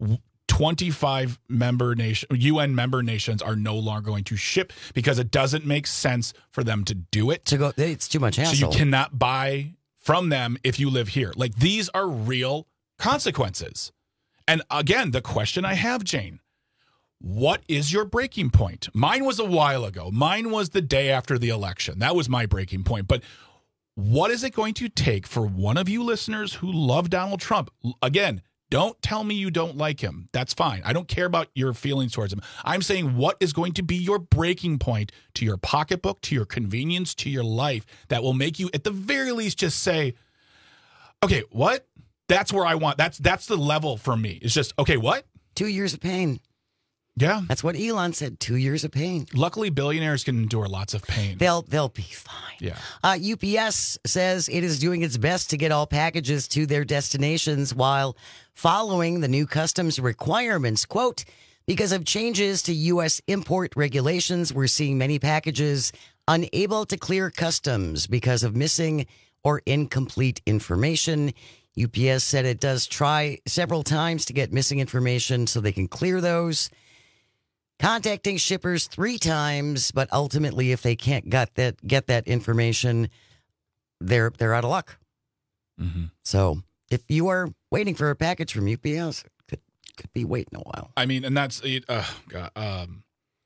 twenty-five member nation U N member nations are no longer going to ship because it doesn't make sense for them to do it. To go, it's too much hassle. So you cannot buy from them if you live here. Like, these are real consequences. And again, the question I have, Jane, what is your breaking point? Mine was a while ago. Mine was the day after the election. That was my breaking point. But what is it going to take for one of you listeners who love Donald Trump? Again, don't tell me you don't like him. That's fine. I don't care about your feelings towards him. I'm saying, what is going to be your breaking point to your pocketbook, to your convenience, to your life that will make you, at the very least, just say, okay, what? That's where I want. That's that's the level for me. It's just, okay, what? Two years of pain. Yeah. That's what Elon said, two years of pain. Luckily, billionaires can endure lots of pain. They'll they'll be fine. Yeah. Uh, U P S says it is doing its best to get all packages to their destinations while following the new customs requirements. Quote, because of changes to U S import regulations, we're seeing many packages unable to clear customs because of missing or incomplete information. U P S said it does try several times to get missing information so they can clear those. Contacting shippers three times, but ultimately, if they can't get that get that information, they're they're out of luck. Mm-hmm. So, if you are waiting for a package from U P S, it could could be waiting a while. I mean, and that's uh, God, um,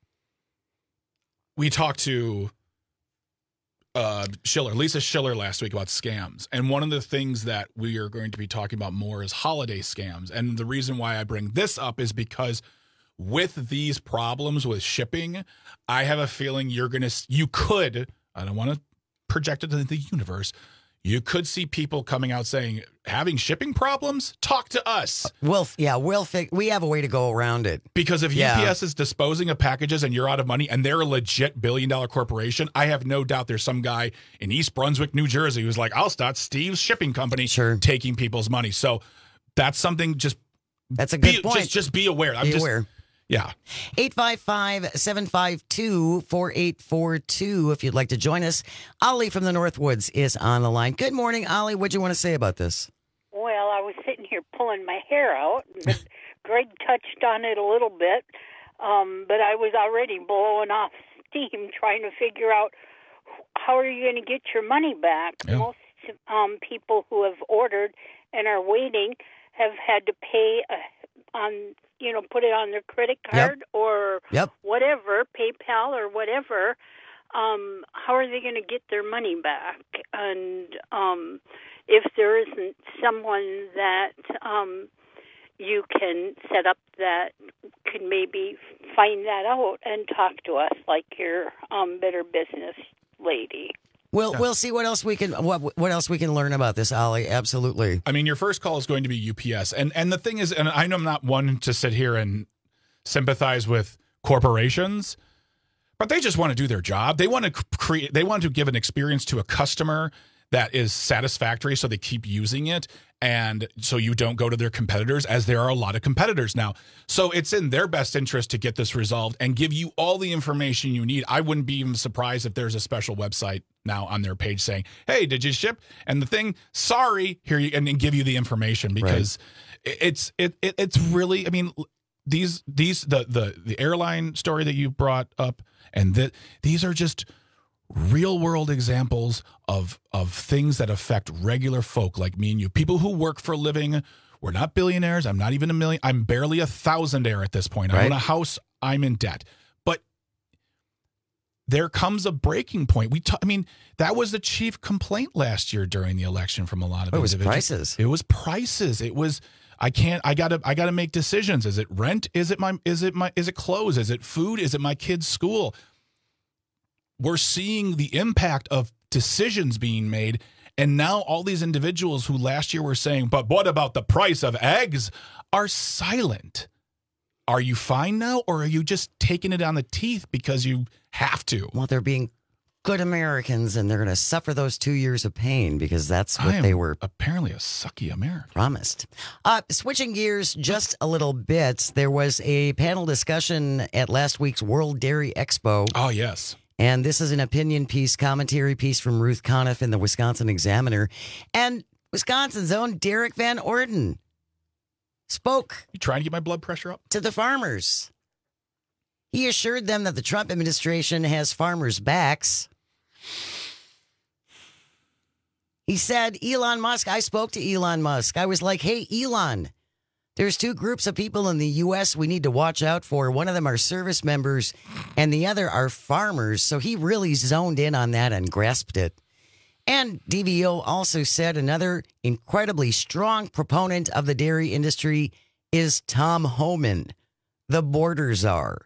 we talked to uh, Schiller, Lisa Schiller, last week about scams, and one of the things that we are going to be talking about more is holiday scams. And the reason why I bring this up is because with these problems with shipping, I have a feeling you're going to, you could, I don't want to project it into the universe, you could see people coming out saying, having shipping problems? Talk to us. Well, yeah, we'll fig- we have a way to go around it. Because if yeah. U P S is disposing of packages and you're out of money and they're a legit billion dollar corporation, I have no doubt there's some guy in East Brunswick, New Jersey who's like, I'll start Steve's shipping company, sure. taking people's money. So that's something just, that's a good be, point. Just, just be aware. I'm be just, aware. Yeah. eight five five, seven five two, four eight four two if you'd like to join us. Ollie from the Northwoods is on the line. Good morning, Ollie. What do you want to say about this? Well, I was sitting here pulling my hair out. But Greg touched on it a little bit, um, but I was already blowing off steam trying to figure out how are you going to get your money back. Yeah. Most um, people who have ordered and are waiting have had to pay uh, on, you know, put it on their credit card yep. or yep. whatever, PayPal or whatever. Um, how are they going to get their money back? And um, if there isn't someone that um, you can set up that could maybe find that out and talk to us, like your um, Better Business lady. We'll we'll see what else we can what what else we can learn about this, Ollie. Absolutely. I mean, your first call is going to be U P S, and and the thing is, and I know I'm not one to sit here and sympathize with corporations, but they just want to do their job. They want to create. They want to give an experience to a customer that is satisfactory, so they keep using it, and so you don't go to their competitors, as there are a lot of competitors now. So it's in their best interest to get this resolved and give you all the information you need. I wouldn't be even surprised if there's a special website now on their page saying, hey, did you ship? And the thing, sorry, here you, and then give you the information, because right. it's it, it it's really, I mean, these these the the the airline story that you brought up, and that these are just real world examples of of things that affect regular folk like me and you, people who work for a living. We're not billionaires. I'm not even a million. I'm barely a thousandaire at this point. I own a house. I'm in debt. But there comes a breaking point. We, t- I mean, that was the chief complaint last year during the election from a lot of it was individuals. prices. It was prices. It was. I can't. I gotta. I gotta make decisions. Is it rent? Is it my? Is it my? Is it clothes? Is it food? Is it my kid's school? We're seeing the impact of decisions being made. And now all these individuals who last year were saying, but what about the price of eggs, are silent. Are you fine now, or are you just taking it on the teeth because you have to? Well, they're being good Americans, and they're going to suffer those two years of pain because that's what I am they were apparently a sucky American. Promised. Uh, switching gears just a little bit, there was a panel discussion at last week's World Dairy Expo. Oh, yes. And this is an opinion piece, commentary piece from Ruth Conniff in the Wisconsin Examiner. And Wisconsin's own Derek Van Orden spoke. You trying to get my blood pressure up? To the farmers. He assured them that the Trump administration has farmers' backs. He said, Elon Musk, I spoke to Elon Musk. I was like, hey, Elon, there's two groups of people in the U S we need to watch out for. One of them are service members, and the other are farmers. So he really zoned in on that and grasped it. And D V O also said another incredibly strong proponent of the dairy industry is Tom Homan, the border czar,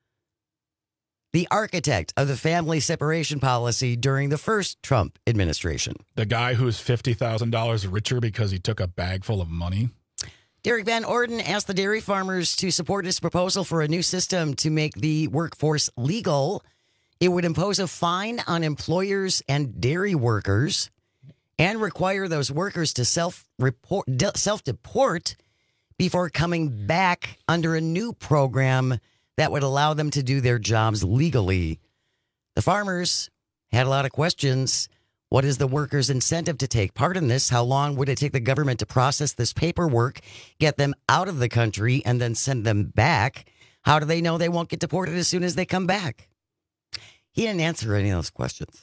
the architect of the family separation policy during the first Trump administration. The guy who's fifty thousand dollars richer because he took a bag full of money. Derek Van Orden asked the dairy farmers to support his proposal for a new system to make the workforce legal. It would impose a fine on employers and dairy workers and require those workers to self-report, self-deport before coming back under a new program that would allow them to do their jobs legally. The farmers had a lot of questions. What is the workers' incentive to take part in this? How long would it take the government to process this paperwork, get them out of the country, and then send them back? How do they know they won't get deported as soon as they come back? He didn't answer any of those questions.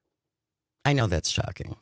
I know that's shocking.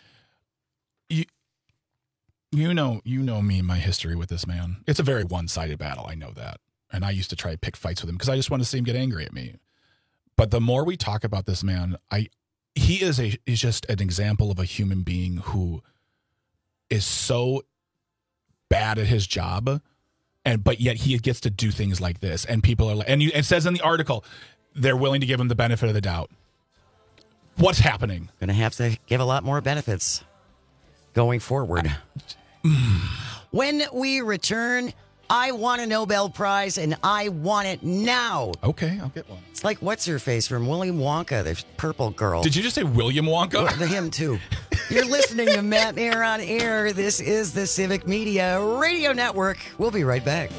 You, you know, you know me, my history with this man. It's a very one-sided battle. I know that. And I used to try to pick fights with him because I just want to see him get angry at me. But the more we talk about this man, I he is a is just an example of a human being who is so bad at his job, and but yet he gets to do things like this, and people are like, and you, it says in the article they're willing to give him the benefit of the doubt. What's happening? Going to have to give a lot more benefits going forward. When we return, I want a Nobel Prize, and I want it now. Okay, I'll get one. It's like what's-her-face from Willy Wonka, the purple girl. Did you just say William Wonka? Well, him, too. You're listening to Matt Mayer on Air. This is the Civic Media Radio Network. We'll be right back.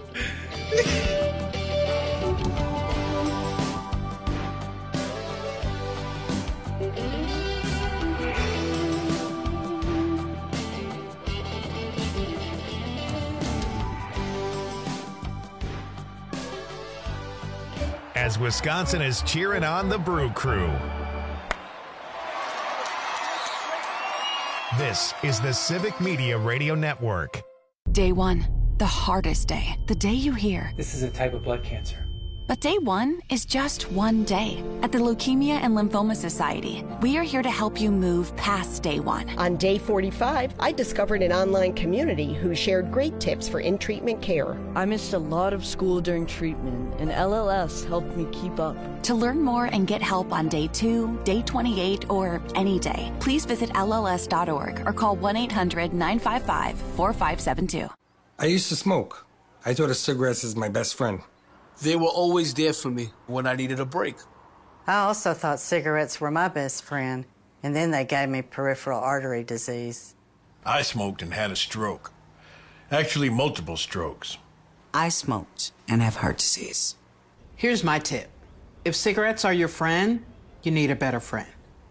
As Wisconsin is cheering on the Brew Crew. This is the Civic Media Radio Network. Day one, the hardest day. The day you hear, this is a type of blood cancer. But day one is just one day. At the Leukemia and Lymphoma Society, we are here to help you move past day one. On day forty-five, I discovered an online community who shared great tips for in-treatment care. I missed a lot of school during treatment, and L L S helped me keep up. To learn more and get help on day two, day twenty-eight, or any day, please visit L L S dot org or call one eight hundred nine five five four five seven two. I used to smoke. I thought of cigarettes as my best friend. They were always there for me when I needed a break. I also thought cigarettes were my best friend. and then they gave me peripheral artery disease. I smoked and had a stroke. Actually, multiple strokes. I smoked and have heart disease. Here's my tip. If cigarettes are your friend, you need a better friend.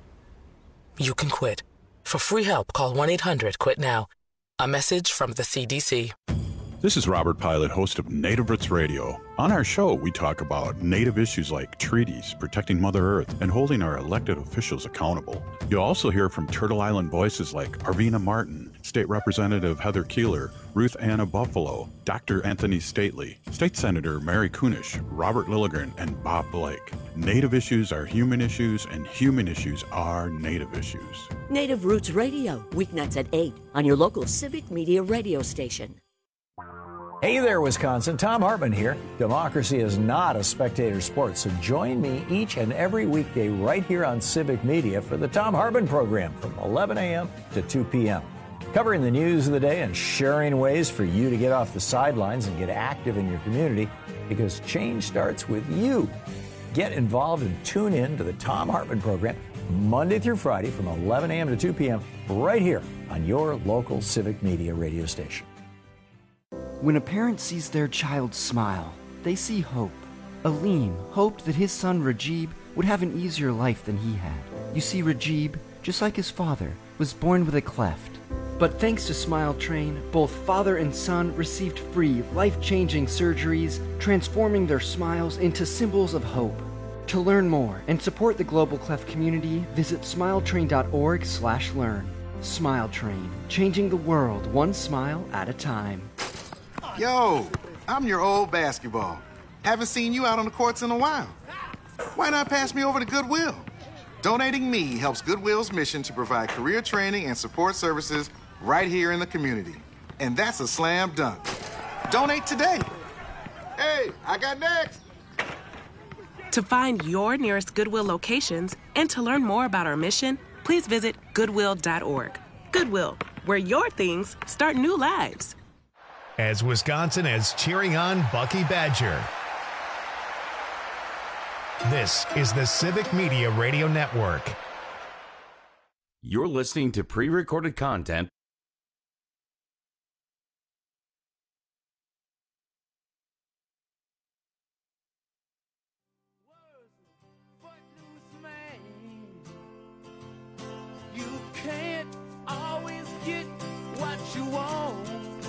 You can quit. For free help, call one eight hundred quit now. A message from the C D C. This is Robert Pilot, host of Native Roots Radio. On our show, we talk about Native issues like treaties, protecting Mother Earth, and holding our elected officials accountable. You'll also hear from Turtle Island voices like Arvina Martin, State Representative Heather Keeler, Ruth Anna Buffalo, Doctor Anthony Stately, State Senator Mary Kunish, Robert Lilligren, and Bob Blake. Native issues are human issues, and human issues are Native issues. Native Roots Radio, weeknights at eight on your local Civic Media radio station. Hey there, Wisconsin. Tom Hartman here. Democracy is not a spectator sport, so join me each and every weekday right here on Civic Media for the Tom Hartman program from eleven a.m. to two p.m. Covering the news of the day and sharing ways for you to get off the sidelines and get active in your community, because change starts with you. Get involved and tune in to the Tom Hartman program Monday through Friday from eleven a.m. to two p.m. right here on your local Civic Media radio station. When a parent sees their child smile, they see hope. Aleem hoped that his son Rajib would have an easier life than he had. You see, Rajib, just like his father, was born with a cleft. But thanks to Smile Train, both father and son received free, life-changing surgeries, transforming their smiles into symbols of hope. To learn more and support the Global Cleft community, visit smiletrain.org slash learn. Smile Train, changing the world one smile at a time. Yo, I'm your old basketball. Haven't seen you out on the courts in a while. Why not pass me over to Goodwill? Donating me helps Goodwill's mission to provide career training and support services right here in the community. And that's a slam dunk. Donate today. Hey, I got next. To find your nearest Goodwill locations and to learn more about our mission, please visit goodwill dot org. Goodwill, where your things start new lives. As Wisconsin is cheering on Bucky Badger. This is the Civic Media Radio Network. You're listening to pre-recorded content. You can't always get what you want.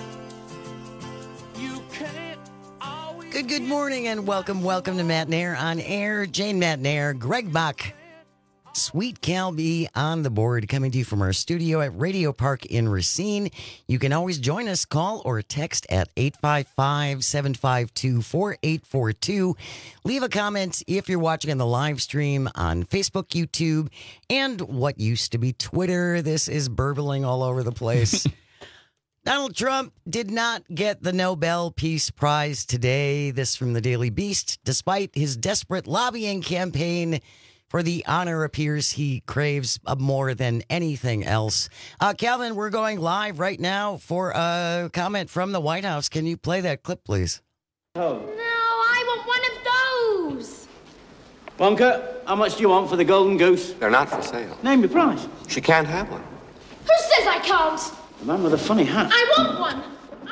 You can't always. Good, good morning and welcome, welcome to Matt Nair on air. Jane Matt Nair, Greg Bach, Sweet Cal B on the board, coming to you from our studio at Radio Park in Racine. You can always join us, call or text at eight five five, seven five two, four eight four two. Leave a comment if you're watching on the live stream on Facebook, YouTube, and what used to be Twitter. This is burbling all over the place. Donald Trump did not get the Nobel Peace Prize today. This from the Daily Beast. Despite his desperate lobbying campaign for the honor, appears he craves more than anything else. Uh, Calvin, we're going live right now for a comment from the White House. Can you play that clip, please? Oh. No, I want one of those. Wonka, how much do you want for the golden goose? They're not for sale. Name your price. She can't have one. Who says I can't? The man with a funny hat. I want one.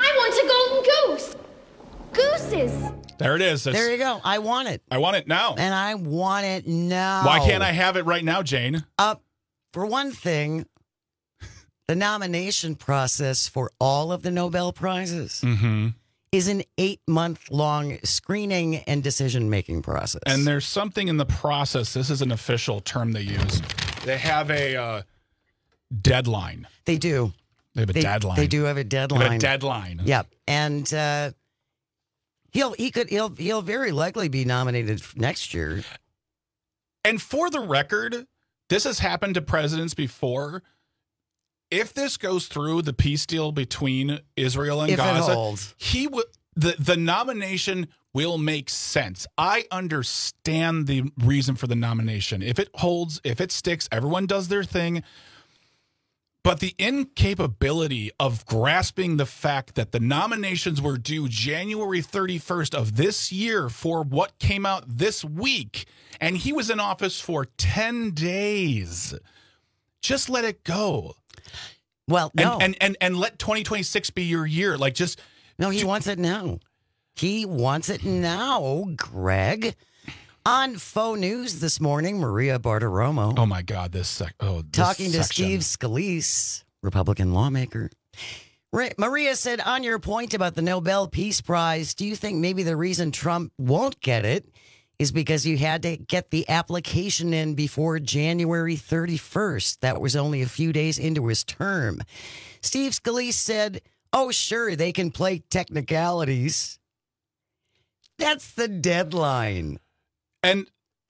I want a golden goose. Gooses. There it is. It's, there you go. I want it. I want it now. And I want it now. Why can't I have it right now, Jane? Uh, for one thing, the nomination process for all of the Nobel Prizes mm-hmm. is an eight-month-long screening and decision-making process. And there's something in the process. This is an official term they use. They have a uh, deadline. They do. They have a they, deadline. They do have a deadline. They have a deadline. Yep. And uh, he'll he could he'll he'll very likely be nominated next year. And for the record, this has happened to presidents before. If this goes through, the peace deal between Israel and if Gaza, it holds. he w- the the nomination will make sense. I understand the reason for the nomination. If it holds, if it sticks, everyone does their thing. But the incapability of grasping the fact that the nominations were due January thirty-first of this year for what came out this week, and he was in office for ten days. just let it go. Well, no. And, and, and, and let twenty twenty-six be your year. Like, just. No, he wants it now. He wants it now, Greg. On Faux News this morning, Maria Bartiromo. Oh, my God. This, sec- oh, this talking to section. Steve Scalise, Republican lawmaker. Maria said, on your point about the Nobel Peace Prize, do you think maybe the reason Trump won't get it is because you had to get the application in before January thirty-first? That was only a few days into his term. Steve Scalise said, oh, sure, they can play technicalities. That's the deadline. And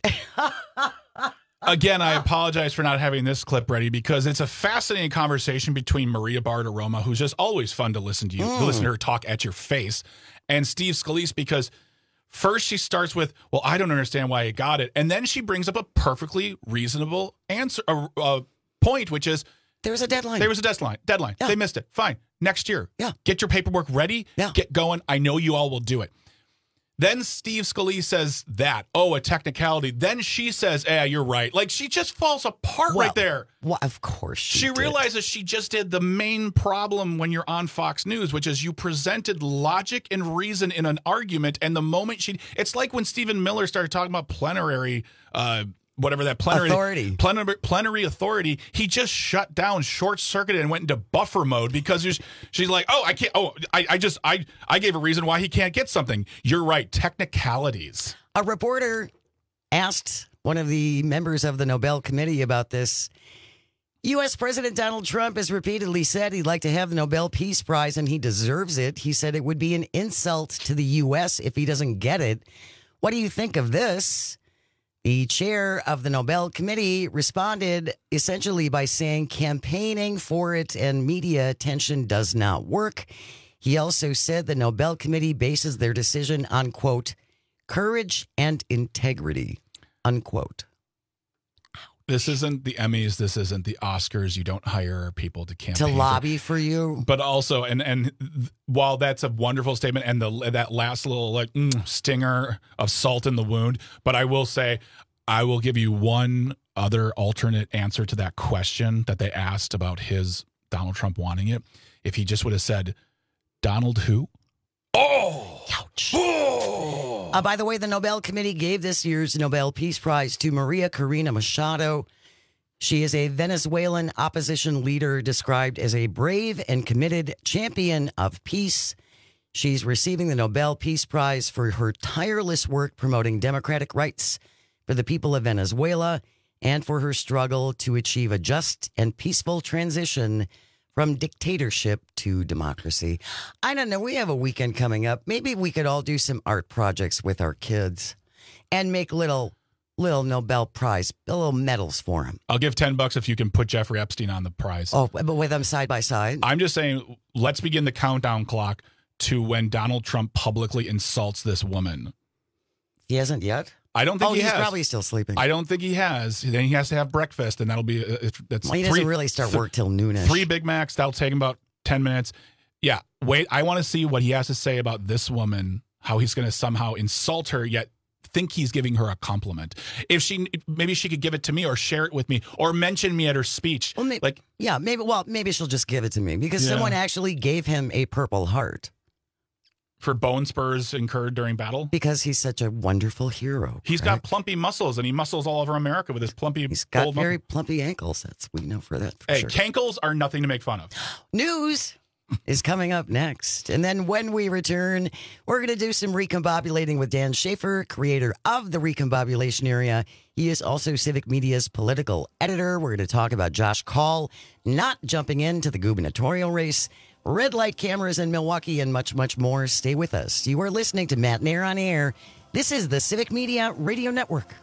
again, I apologize for not having this clip ready because it's a fascinating conversation between Maria Bartiromo, who's just always fun to listen to you, Mm. to listen to her talk at your face, and Steve Scalise, because first she starts with, well, I don't understand why you got it. And then she brings up a perfectly reasonable answer, a, a point, which is, there was a deadline. There was a deadline. Deadline. Yeah. They missed it. Fine. Next year. Yeah. Get your paperwork ready. Yeah. Get going. I know you all will do it. Then Steve Scalise says that, oh, a technicality. Then she says, yeah, you're right. Like, she just falls apart well, right there. Well, of course she She did. realizes she just did the main problem when you're on Fox News, which is you presented logic and reason in an argument, and the moment she... It's like when Stephen Miller started talking about plenary... Uh, whatever that plenary authority. Plenary, plenary authority, he just shut down, short-circuited, and went into buffer mode because she's, she's like, oh, I can't, oh, I, I just, I, I gave a reason why he can't get something. You're right, technicalities. A reporter asked one of the members of the Nobel Committee about this. U S President Donald Trump has repeatedly said he'd like to have the Nobel Peace Prize, and he deserves it. He said it would be an insult to the U S if he doesn't get it. What do you think of this? The chair of the Nobel Committee responded essentially by saying campaigning for it and media attention does not work. He also said the Nobel Committee bases their decision on, quote, courage and integrity, unquote. This isn't the Emmys. This isn't the Oscars. You don't hire people to campaign. To lobby for, for you. But also, and and while that's a wonderful statement, and the that last little like mm, stinger of salt in the wound, but I will say, I will give you one other alternate answer to that question that they asked about his Donald Trump wanting it. If he just would have said, Donald who? Oh! Ouch. Oh! Uh, by the way, the Nobel Committee gave this year's Nobel Peace Prize to Maria Corina Machado. She is a Venezuelan opposition leader described as a brave and committed champion of peace. She's receiving the Nobel Peace Prize for her tireless work promoting democratic rights for the people of Venezuela and for her struggle to achieve a just and peaceful transition from dictatorship to democracy. I don't know. We have a weekend coming up. Maybe we could all do some art projects with our kids and make little little Nobel Prize, little medals for them. I'll give ten bucks if you can put Jeffrey Epstein on the prize. Oh, but with them side by side? I'm just saying, let's begin the countdown clock to when Donald Trump publicly insults this woman. He hasn't yet? I don't think oh, he he's has. probably still sleeping. I don't think he has. Then he has to have breakfast, and that'll be uh, that's. Well, he three, doesn't really start work till noonish. Three Big Macs. That'll take him about ten minutes. Yeah. Wait. I want to see what he has to say about this woman. How he's going to somehow insult her, yet think he's giving her a compliment. If she, maybe she could give it to me, or share it with me, or mention me at her speech. Well, maybe, like, yeah, maybe. Well, maybe she'll just give it to me because Yeah. someone actually gave him a Purple Heart. For bone spurs incurred during battle? Because he's such a wonderful hero. He's correct? got plumpy muscles, and he muscles all over America with his plumpy. He's got gold very muscle. plumpy ankles. That's we know for that. For Hey, sure. cankles are nothing to make fun of. News is coming up next. And then when we return, we're going to do some recombobulating with Dan Schaefer, creator of the Recombobulation Area. He is also Civic Media's political editor. We're going to talk about Josh Kaul not jumping into the gubernatorial race, red light cameras in Milwaukee, and much, much more. Stay with us. You are listening to Matt Nair on Air. This is the Civic Media Radio Network.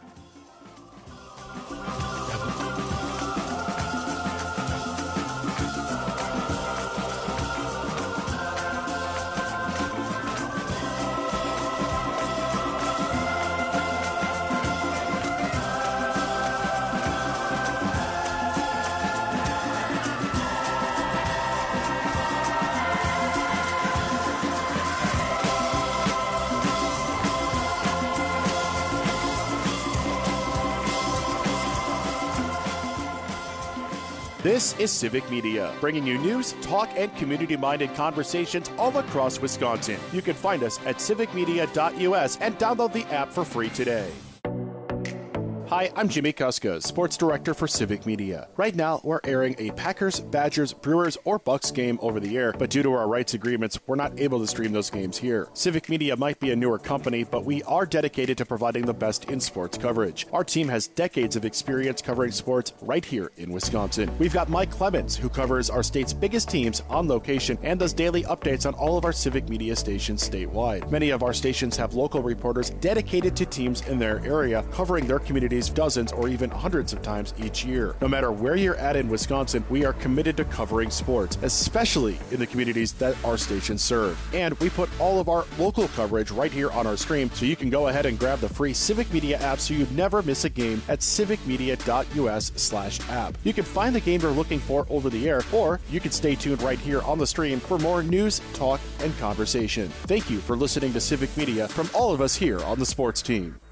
This is Civic Media, bringing you news, talk, and community-minded conversations all across Wisconsin. You can find us at civic media dot u s and download the app for free today. Hi, I'm Jimmy Kuska, Sports Director for Civic Media. Right now, we're airing a Packers, Badgers, Brewers, or Bucks game over the air, but due to our rights agreements, we're not able to stream those games here. Civic Media might be a newer company, but we are dedicated to providing the best in sports coverage. Our team has decades of experience covering sports right here in Wisconsin. We've got Mike Clemens, who covers our state's biggest teams on location and does daily updates on all of our Civic Media stations statewide. Many of our stations have local reporters dedicated to teams in their area, covering their communities dozens or even hundreds of times each year. No matter where you're at in Wisconsin, we are committed to covering sports, especially in the communities that our stations serve. And we put all of our local coverage right here on our stream, so you can go ahead and grab the free Civic Media app so you never miss a game at civic media dot u s slash app. You can find the game you're looking for over the air, or you can stay tuned right here on the stream for more news, talk, and conversation. Thank you for listening to Civic Media from all of us here on the sports team.